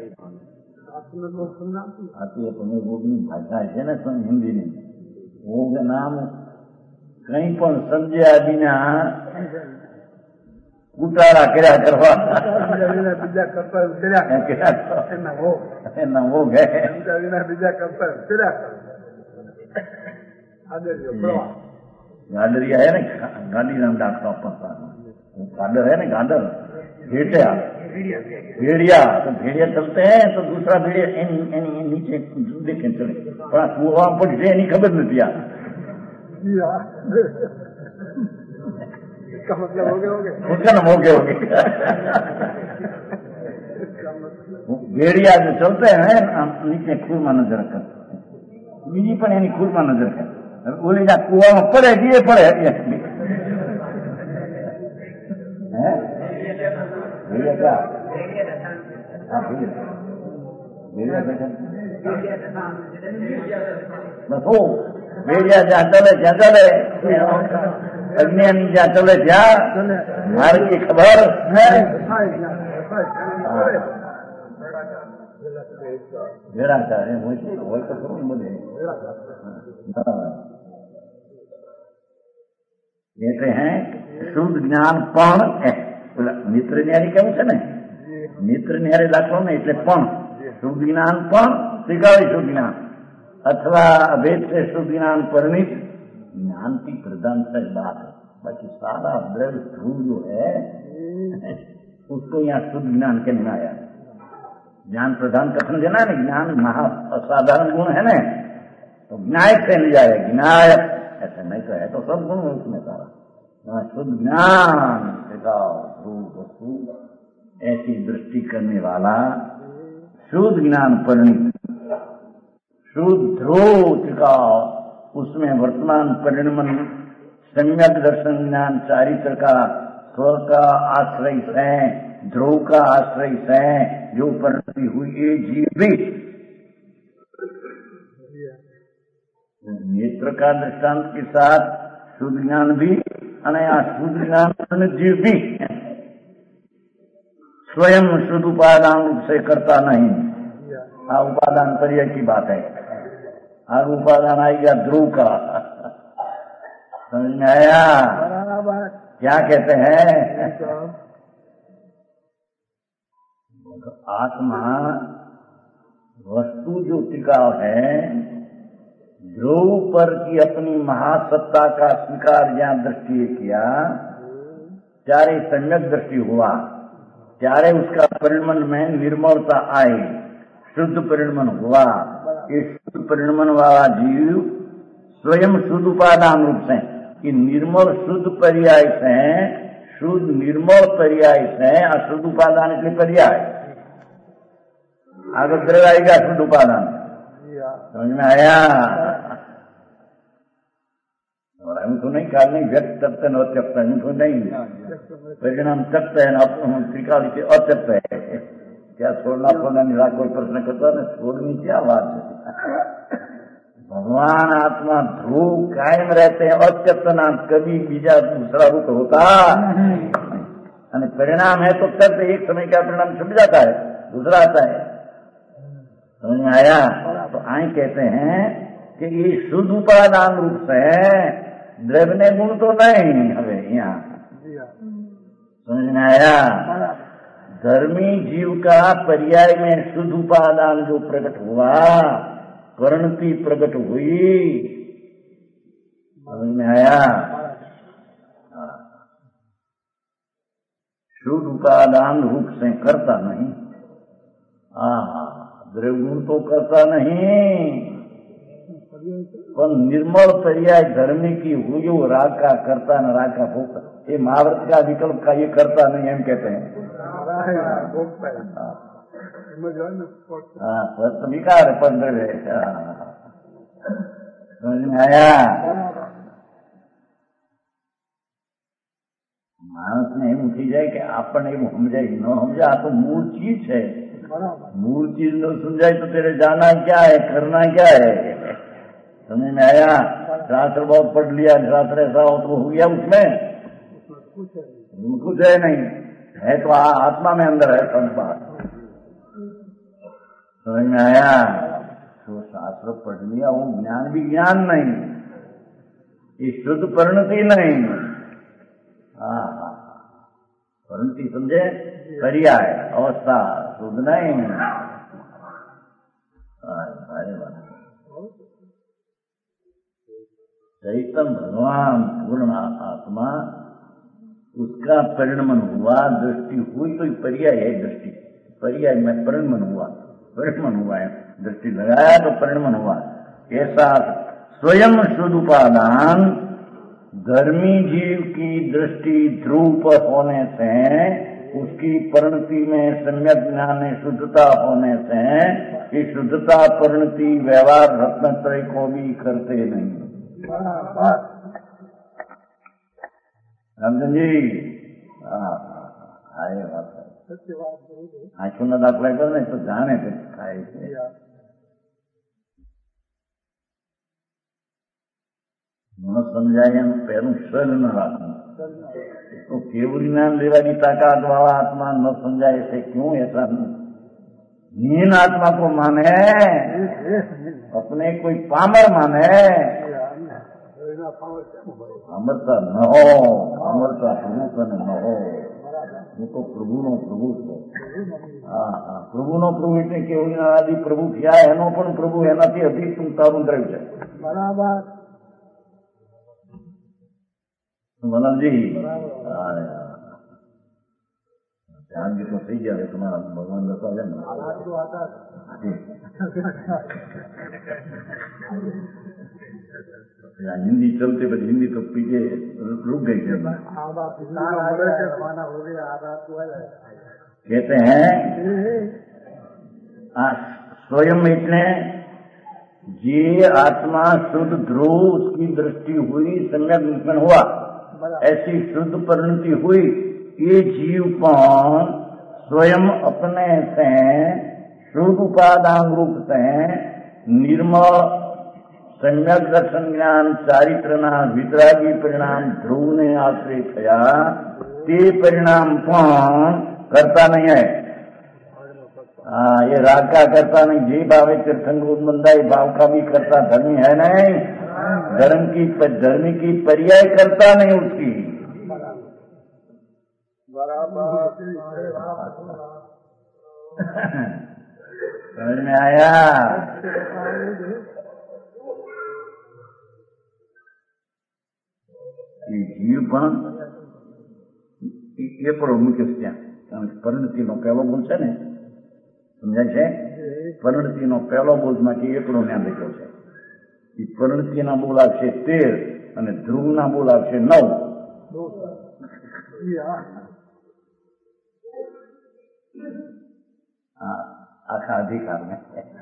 आती है तुम्हें होगी भाषा है ना हिंदी में। होग नाम कहीं पण समझ्या बिना उतारा કર્યા કરવા બીજા કરતા એના હોગ હે બીજા કરતા गाडरिया है ना, गाड़ी नाम डाकता गाडर है ना, गाडर भेड़िया भेड़िया, तो भेड़िया चलते हैं तो दूसरा भेड़िया नीचे देखे चले, पर कुआ पड़ जाए नहीं खबर नहीं दिया इसका मतलब हो गए उसका नाम हो गए भेड़िया जो चलते हैं नीचे खूरमा नजर कर, बीजी पण एनी खूरमा नजर कर, ओली ना कुआ में पड़े दिए पड़े भेड़िया क्या भेड़िया से બસ હું भेड़िया જ્યાં ચલે ત્યાં ચલે, અજ્ઞાની જ્યાં ચલે ત્યાં માર્ગ की खबर निराकार है, वही तो समझ मुझे कहते हैं शुद्ध ज्ञान पण नेत्र न्यारी કેવું છે ને, नेत्र न्यारे દાખલો ને એટલે પણ શુદ્ધ જ્ઞાન પણ સ્વીકારે શુદ્ધ જ્ઞાન अथवा अभेद से शुद्ध ज्ञान परिणित ज्ञान की प्रधानता बात है। बाकी सारा द्रव्य ध्रुव जो है उसको यहाँ शुद्ध ज्ञान के नहीं आया। ज्ञान प्रधान कथन देना है, ज्ञान महा असाधारण गुण है ना, तो ज्ञायक से नहीं जाए, ज्ञायक ऐसा नहीं तो है, तो सब गुण है उसमें सारा। शुद्ध ज्ञान ध्रुव वस्तु ऐसी दृष्टि करने वाला शुद्ध ज्ञान परिणित शुद्ध ध्रुव टिकाओ, उसमें वर्तमान परिणमन सम्यक दर्शन ज्ञान चारित्र का स्व का आश्रय है, ध्रुव का आश्रय है, जो परिणति हुई ये जीव भी नेत्र का दृष्टांत के साथ शुद्ध ज्ञान भी अनया शुद्ध ज्ञान जीव भी स्वयं शुद्ध उपादान रूप से करता नहीं। उपादान परिचय की बात है, आग उपादान आई गया ध्रुव का, समझ में आया क्या कहते हैं? आत्मा वस्तु जो टिकाव है, ध्रुव पर की अपनी महासत्ता का स्वीकार जहाँ दृष्टि किया, चारे सम्यक दृष्टि हुआ, चारे उसका परिणमन में निर्मलता आई, शुद्ध परिणमन हुआ। ये शुद्ध परिणमन वाला जीव स्वयं शुद्ध उपादान रूप से, कि निर्मल शुद्ध पर्याय से, शुद्ध निर्मल पर्याय से अशुद्ध उपादान के लिए पर्याय आगे द्रव्य आएगा शुद्ध उपादान, समझ में आया? और हमको नहीं कहा नहीं व्यक्त तत्व न अत्यक्त, हमको नहीं परिणाम तत्व है, त्रिकाल के अत्यक्त है। क्या छोड़ना छोड़ना निरा कोई प्रश्न करता है, छोड़नी क्या बात है? भगवान आत्मा ध्रुव कायम रहते हैं, अत्यप्तना कभी बीजा दूसरा रूप होता है। परिणाम है तो तब एक समय का परिणाम छुट जाता है, दूसरा आता है, समझ में आया? तो आई कहते हैं कि ये शुद्ध उपादान रूप से द्रव्य गुण तो नहीं हमें यहाँ, समझ में आया? धर्मी जीव का पर्याय में शुद्ध उपादान जो प्रकट हुआ, वर्णति प्रकट हुई, समझ में आया? शुद्ध उपादान रूप से करता नहीं, द्रव्य गुण तो करता नहीं, पर निर्मल पर्याय धर्मी की हुई राग का करता न राग का भोगता, ये महाभारत का विकल्प का ये करता नहीं हम कहते हैं। विकार है पंद्रह समझ में आया? मानस ने एम उठी जाए कि आपने एम समझाई न समझा, तो मूल चीज है, मूल चीज न समझाई तो तेरे जाना क्या है, करना क्या है, समझ में आया? शास्त्र बहुत पढ़ लिया, शास्त्र ऐसा हो तो हो गया उसमें कुछ है नहीं, है तो आत्मा में अंदर है सब बात, समझ में आया? तो शास्त्र पढ़ लिया वो ज्ञान भी ज्ञान नहीं, ये शुद्ध परिणति नहीं, परिणति समझे, पर्याय अवस्था शुद्ध नहीं। चैतन्य भगवान पूर्ण आत्मा उसका परिणमन हुआ, दृष्टि हुई तो पर्याय है, दृष्टि पर्याय में परिणमन हुआ है, दृष्टि लगाया तो परिणमन हुआ। ऐसा स्वयं शुद्ध उपादान धर्मी जीव की दृष्टि ध्रुव पर होने से, उसकी परिणति में सम्यक ज्ञान शुद्धता होने से, ये शुद्धता परिणति व्यवहार रत्नत्रय को भी करते नहीं। समझे जी? आए बात સત્ય વાત બરોબર. આંખોના દાખલા કરે ને તો જાણે કે થાય છે. ન સમજાય એમ પહેલું સર ન રાખવું. तो केवल ज्ञान लेवानी ताकत वाला आत्मा न समझाए ऐसे क्यों? ऐसा हीन आत्मा को माने, अपने कोई पामर माने, अमरता न हो, अमरता प्रभु कने न हो. वो तो प्रभु नो प्रभु छो. प्रभु नो प्रभु એટલે કેવળ આદિ પ્રભુ થયા એનો પણ પ્રભુ એનાથી અધિક સુંતારું દ્રવ્ય છે. બરાબર. मनन जी ध्यान जी तो सही गया है तुम्हारा. भगवान दसा है ना हिंदी चलते बट हिंदी तो पीछे रुक गई है. कहते हैं स्वयं इतने ये आत्मा शुद्ध ध्रुव उसकी दृष्टि हुई, सम्यक विज्ञान हुआ, ऐसी शुद्ध परिणति हुई. ये जीव कौन स्वयं अपने से शुद्ध उपादान रूप से निर्मल सम्यक दर्शन ज्ञान चारित्रना वितरागी परिणाम ध्रुव ने आश्रय थया. ते परिणाम कौन करता नहीं है. ये राग का करता नहीं. जी भावे तीर्थंग बंदाई भाव का भी करता धर्मी है नहीं. धर्म की पर्याय करता नहीं उसकी. समझ में आया? जीव પણ એ પણ મુખ્ય ત્યાં પરિણતિનો પહેલો બોલ છે ને, સમજાય છે? પરિણતિનો પહેલો બોલમાં કે એકડો જ્ઞાન લખ્યો છે. એ પરિણતિના બોલ આવશે 13 અને ધ્રુવના બોલ આવશે 9. आखा अधिकार में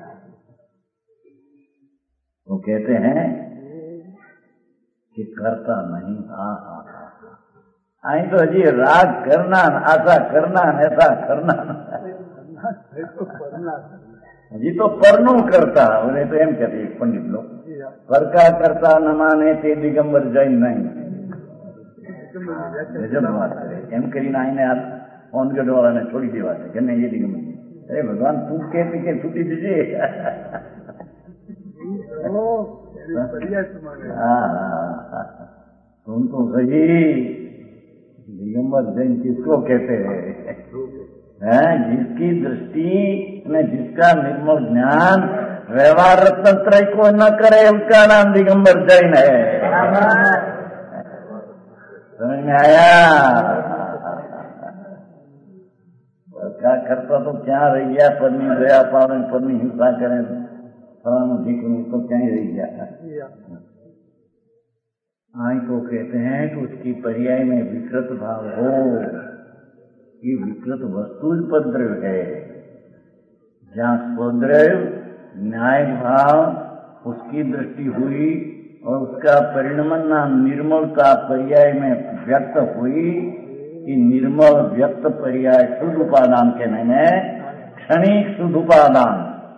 वो कहते हैं कि करता नहीं. आई तो जी राग करना, आशा करना, ऐसा करना, जी तो परनु करता. उन्हें तो एम कहते पंडित लोग पर का करता न माने ते दिगंबर जैन नहीं. जब बात करे एम करीने आईने फोन गढ़ वाला ने छोड़ी देवा है कि नहीं ये दिगंबर. अरे भगवान तू कहते के छुट्टी दीजिए. तुम तो सही. दिगंबर जैन किसको कहते हैं? जिसकी दृष्टि में जिसका निर्मल ज्ञान व्यवहार तंत्र को न करे उसका नाम दिगंबर जैन है. समझ में आया? क्या करता तो क्या रह गया. पत्नी दया पावे, पत्नी हिंसा करे, फलानु ढीकनु तो क्या ही रह गया. आई तो कहते हैं कि उसकी पर्याय में विकृत भाव हो. ये विकृत वस्तु उपद्रव है. जहाँ स्वद्रव न्याय भाव उसकी दृष्टि हुई और उसका परिणमन निर्मलता पर्याय में व्यक्त हुई. कि निर्मल व्यक्त पर्याय शुद्ध उपादान कहने में क्षणिक शुद्ध उपादान.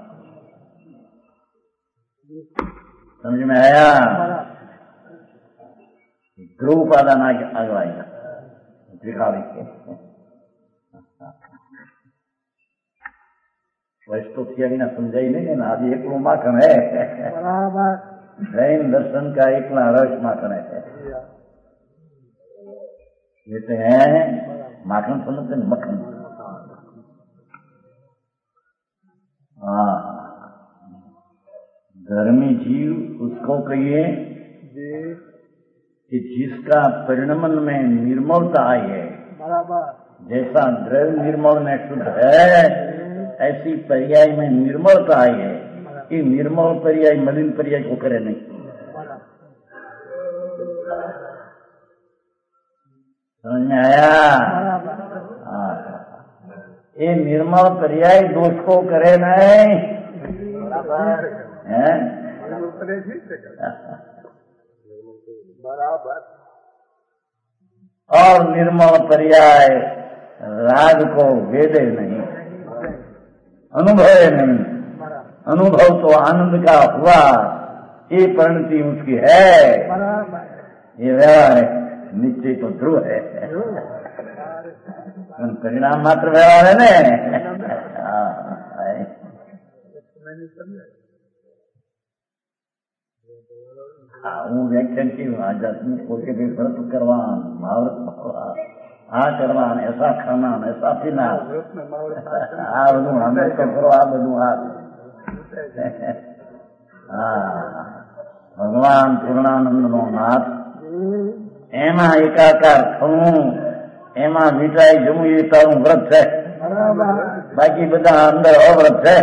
समझ में आया? ध्रुव उपादान आगे आएगा दिखावी के. वैसे तो किया बिना समझाई नहीं ना. आज एक माखन है. जैन दर्शन का एकला रस माखन है. कहते हैं माखन समझते हैं मक्खन. धर्मी जीव उसको कहिए कि जिसका परिणमन में निर्मलता आई है. जैसा द्रव्य निर्मल में शुद्ध है ऐसी पर्याय में निर्मलता आई है. कि निर्मल पर्याय मलिन पर्याय को करे नहीं. समझ में आया? ये निर्मल पर्याय दोष को करे नहीं. बराबर. और निर्मल पर्याय राग को वेदे नहीं, अनुभव नहीं। अनुभव तो आनंद का हुआ, ये परिणति उसकी है, ये व्यवहार है, निश्चय तो ध्रुव है, परिणाम मात्र व्यवहार है ने। હું વ્યાખ્યાન કર્યું આધ્યાત્મિક પોતે भी व्रत करवा, महाव्रत भरवा, आ करवा, ऐसा खाना, ऐसा पीना, आ બધું અમે તો કરો, આ બધું આ ભગવાન પૂર્ણાનંદનો નાથ, એમાં એકાકાર થવું, એમાં મીઠાઈ જમવું, એ તારું વ્રત છે. બાકી બધા અંદર અવ્રત છે.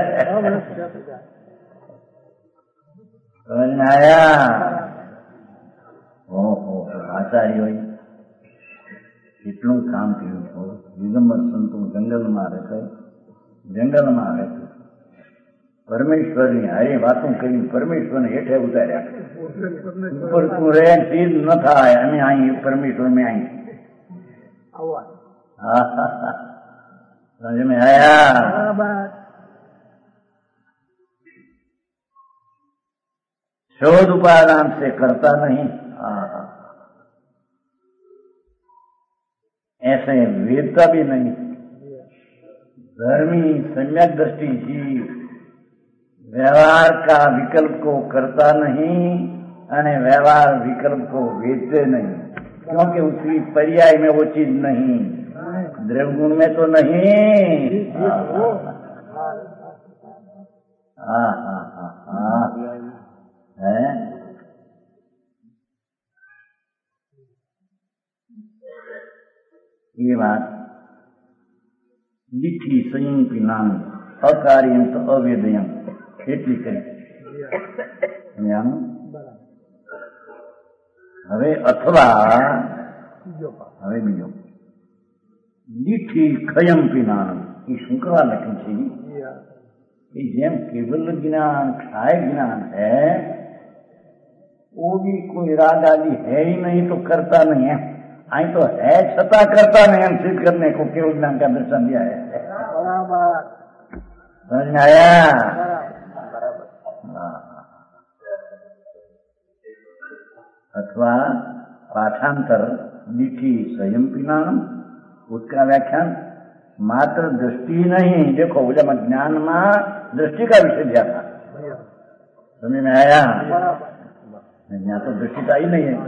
આયા ઓહો, આચાર્યોએ કેટલું કામ કર્યું હતું. દિગંબર સંતો જંગલમાં રહેતા, જંગલમાં રહેતું, પરમેશ્વરની હારે વાતો કરી, પરમેશ્વરને હેઠે ઉતાર્યા. ઉપર તું રે ચીજ ન થાય, અને અહીં પરમેશ્વર મેં અહીં समझ में आया. शोध उपादान से करता नहीं, ऐसे वेदता भी नहीं. धर्मी सम्यक दृष्टि जीव व्यवहार का विकल्प को करता नहीं, અને व्यवहार विकल्प को वेदते नहीं, क्योंकि उसकी पर्याय में वो चीज नहीं, द्रव्य गुण में तो नहीं. है ये बात लिखी संयम नाम अकार्यम तो अवेदयम એટલી કરી. હવે અથવા હવે બીજો લીઠી ખયમ પીનાન, એ શું કરવા લખ્યું છે कि જેમ केवल ज्ञान क्षाय ज्ञान है, वो भी कोई राग आदि है ही नहीं तो करता नहीं है. आई तो है छता करता नहीं, हम सिद्ध करने को केवल ज्ञान का दर्शन दिया है. समझ में आया. अथवा पाठांतर मीठी संयम पिनाम, उसका व्याख्यान मात्र दृष्टि नहीं. देखो जब ज्ञान में दृष्टि का विषय दिया था, समझ में आया. यहाँ तो दृष्टि का ही नहीं है.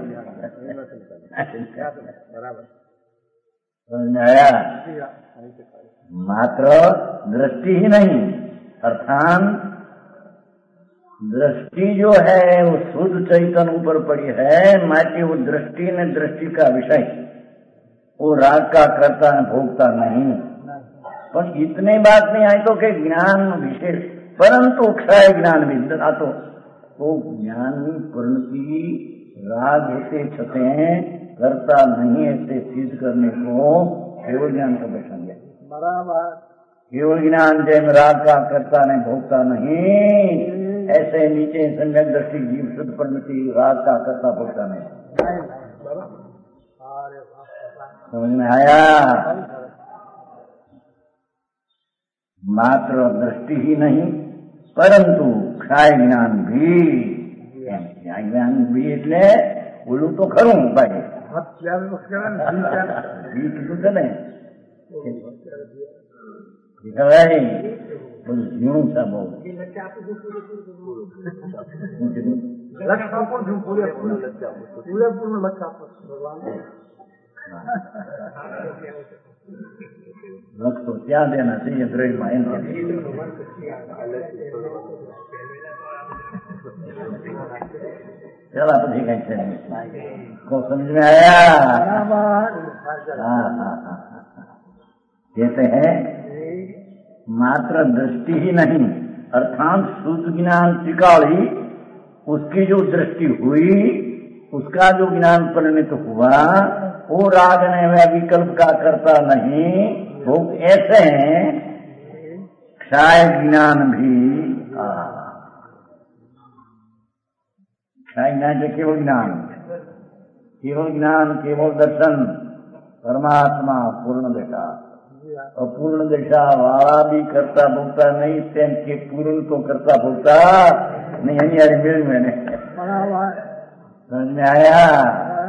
समझ में आया. मात्र दृष्टि ही नहीं, अर्थात दृष्टि जो है वो शुद्ध चैतन्य ऊपर पड़ी है, माटी वो दृष्टि ने दृष्टि का विषय, वो राग का करता न भोगता नहीं. पर इतनी बात नहीं आई तो कि ज्ञान विशेष, परंतु क्षय ज्ञान भी तो ज्ञान परिणति राग होते छते करता नहीं, ऐसे सिद्ध करने को केवल ज्ञान का बैठा गया. बराबर. केवल ज्ञान जैम राग का करता नहीं भोगता नहीं, ऐसे नीचे सम्यक दृष्टि जीव शुद्ध परिणति राग का करता भोगता नहीं. समझ में आया. मात्र दृष्टि ही नहीं, परंतु क्षय ज्ञान भी. ज्ञान भी એટલે ઓલું તો ખરું ભાઈ, કીધું છે ને બધું ઝીણું છે બહુ. લક્ષ આપો છું, પૂરેપૂરું લક્ષ આપો ભગવાન. लक्ष्य तो क्या देना चाहिए द्रव्य मायन के लिए. चला तो ठीक है, को समझ में आया. कहते हैं मात्र दृष्टि ही नहीं, अर्थात शुद्ध ज्ञान त्रिकाली, उसकी जो दृष्टि हुई, उसका जो ज्ञान परिणित हुआ, वो राग ने वह विकल्प का करता नहीं. वो ऐसे हैं क्षय ज्ञान भी. क्षय ज्ञान जो केवल ज्ञान, केवल ज्ञान, केवल दर्शन, परमात्मा पूर्ण देखा, અપૂર્ણ દશાવાળા બી કરતા ભોગતા નહીં, તેમ કે પૂર્ણ તો કરતા ભોગતા નહીં. અહીંયા મેળવ્યું એને સમજ में आया.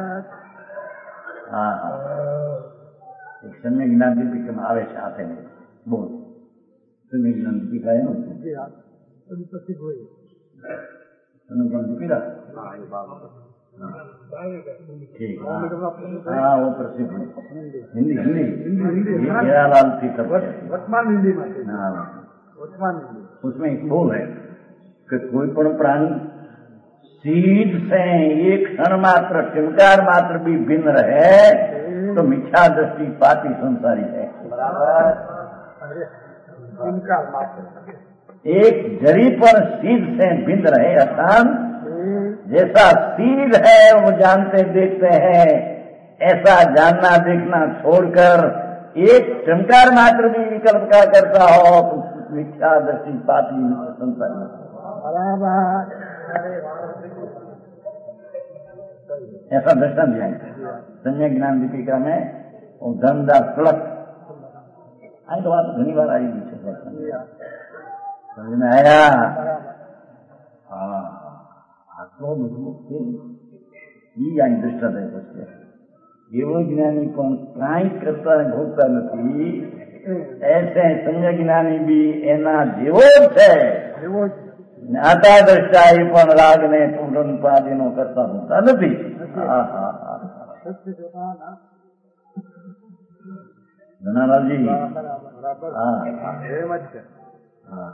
હા હા, એક સમ્યક જ્ઞાન દીપિકામાં આવે છે આપે ને બોલ સમ્યક જ્ઞાન દીપિકા એનું સમ્યક દીપિકા ठीक. हाँ वो प्रसिद्ध है. हिंदी हिंदी हीरालाल फीकर वर्तमान हिंदी में. हाँ वर्तमान हिंदी उसमें एक बोल है कि कोई पण प्राणी सीध से एक क्षण मात्र चिमकार मात्र भी भिन्न रहे तो मिथ्या दृष्टि पाती संसारी है. चिमकार मात्र एक जरी पर सीध से भिन्न रहे अर्थात जैसा सीध है वो जानते देखते हैं, ऐसा जानना देखना छोड़कर एक चमकार मात्र भी विकल्प का करता हो तो मिथ्या दृष्टि पाती संसार. ऐसा दर्शन दिया सम्यक ज्ञान दीपिका में वो धर्मदास तिलक आई तो बात घनी बार आई है समझ में आया. हाँ આટલો બધું આની દ્રષ્ટા થાય છે. એવો જ્ઞાની પણ કાંઈ કરતા ભોગતા નથી, એસે સંજ્ઞ જ્ઞાની બી એના જેવો જ છે. જ્ઞાતા દ્રષ્ટા એ પણ રાગને પૂર્ણપાદીનો કરતા ભોગતા નથી. હા હા હા ધનાલાલજી. હા હા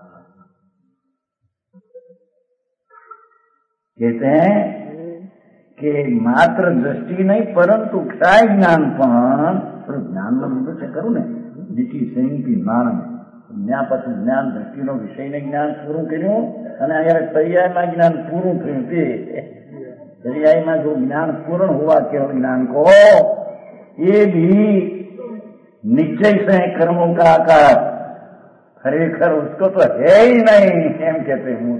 कहते हैं कि मात्र दृष्टि नहीं परंतु क्षय ज्ञान ज्ञान નો છે ખરું ને દીઠી સંયમથી જ્ઞાન જ્ઞાન પછી જ્ઞાન દૃષ્ટિનો વિષયને જ્ઞાન પૂરું કર્યું અને અહીંયા તૈયારીમાં જ્ઞાન પૂરું થયું. તે તૈયારીમાં જો જ્ઞાન પૂर्ण हुआ केवल ज्ञान को ये भी निश्चय से कर्मों का आकार खरेखर उसको तो है ही नहीं एम कहते हैं.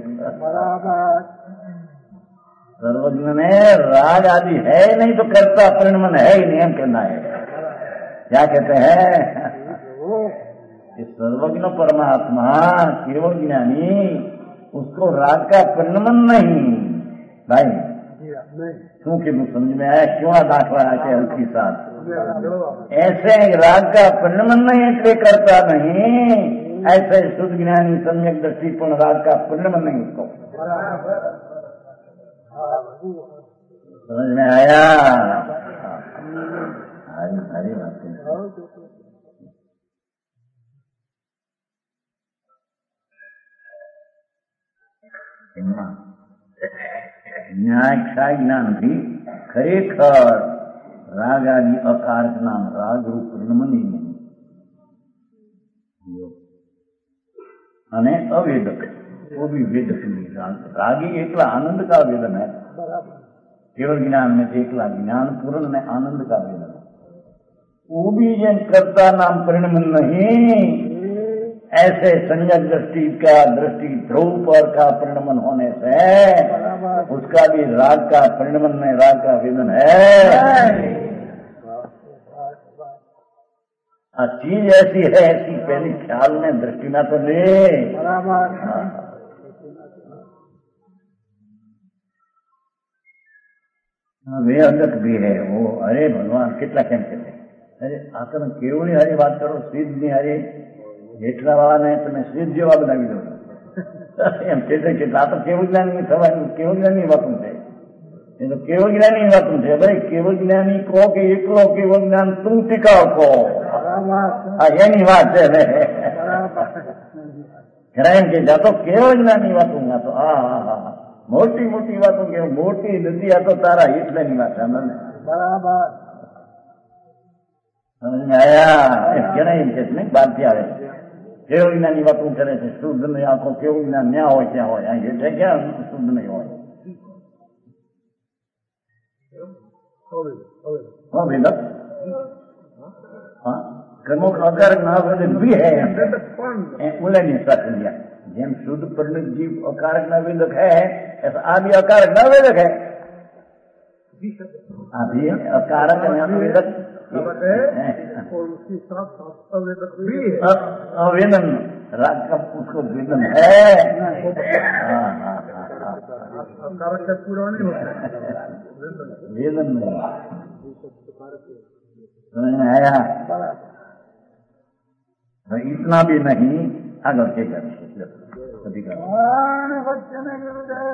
सर्वज्ञ ने राग आदि है नहीं तो कर्ता परिणमन है ही नहीं, हम कहना है. क्या कहते हैं कि सर्वज्ञ परमात्मा केवल ज्ञानी उसको राग का परिणमन नहीं. भाई क्यों कि समझ में आया क्यों दाखला के हल्की साथ ऐसे राग का परिणमन नहीं इसलिए करता नहीं. ऐसे शुद्ध ज्ञानी सम्यक दृष्टि पूर्ण राग का परिणमन नहीं उसको. समझ में आया. हरी हरी बात है. न्याय क्षय ज्ञान भी खरेखर राग आदि अकारक नाम राग रूप परिणमन ही नहीं અને અવેદક वो भी वेदक नहीं. रागी एकला आनंद का वेदन है. केवल ज्ञान में एकला ज्ञान पूर्ण में आनंद का वेदन है. वो भी जन कर्ता नाम परिणमन नहीं. ऐसे संयक दृष्टि का दृष्टि ध्रुव पर का परिणमन होने से उसका भी राग का परिणमन में राग का वेदन है. चीज ऐसी है ऐसी पहली ख्याल में दृष्टि में तो ले. વેદક भी है वो. अरे भगवान કેટલા કેમ कहते हैं अरे આ તમે કેવળી હારી વાત કરો સિદ્ધની હારી જેટલા વાળાને તમે સિદ્ધ જેવા બનાવી દો એમ કહેશે કે આ તો કેવળ જ્ઞાની થવાની કેવળ જ્ઞાની વાતું છે. એ તો કેવળ જ્ઞાની વાતું છે. ભાઈ કેવળ જ્ઞાની કહો કે એકલો કેવળ જ્ઞાન તું ટીકાવ કહો એની વાત છે ને. ખરા એમ કે જાતો કેવળ જ્ઞાની વાતું ના તો હા હા હા મોટી મોટી વાતો કે મોટી નદી આ તો તારા હિતની વાત છે મને બરાબર સમજ में आया. કેના એમ કે નહીં બાદ થી આવે કેવળ જ્ઞાની વાતો કરે છે. શુદ્ધ નહીં આખો કેવળ જ્ઞાન ન્યા હોય ત્યાં હોય અહીં એટલે ક્યાં શુદ્ધ નહીં હોય. हाँ वेदक हाँ कर्मों का अकारक नाम भी है. बोला नहीं साथ लिया જેમ શુદ્ધ પરિણિત જીવ અકારક ના વેદક है ऐसा आ भी अकारक ना वेदक है. अभी अकारक वेदक कवक है और उसके साथ अवेदन भी है। अवेदन राग का उसको वेदन है। कारक का पूरा नहीं होता है, वेदन नहीं समझ में आया। इतना भी नहीं, आगे के कर अधिकार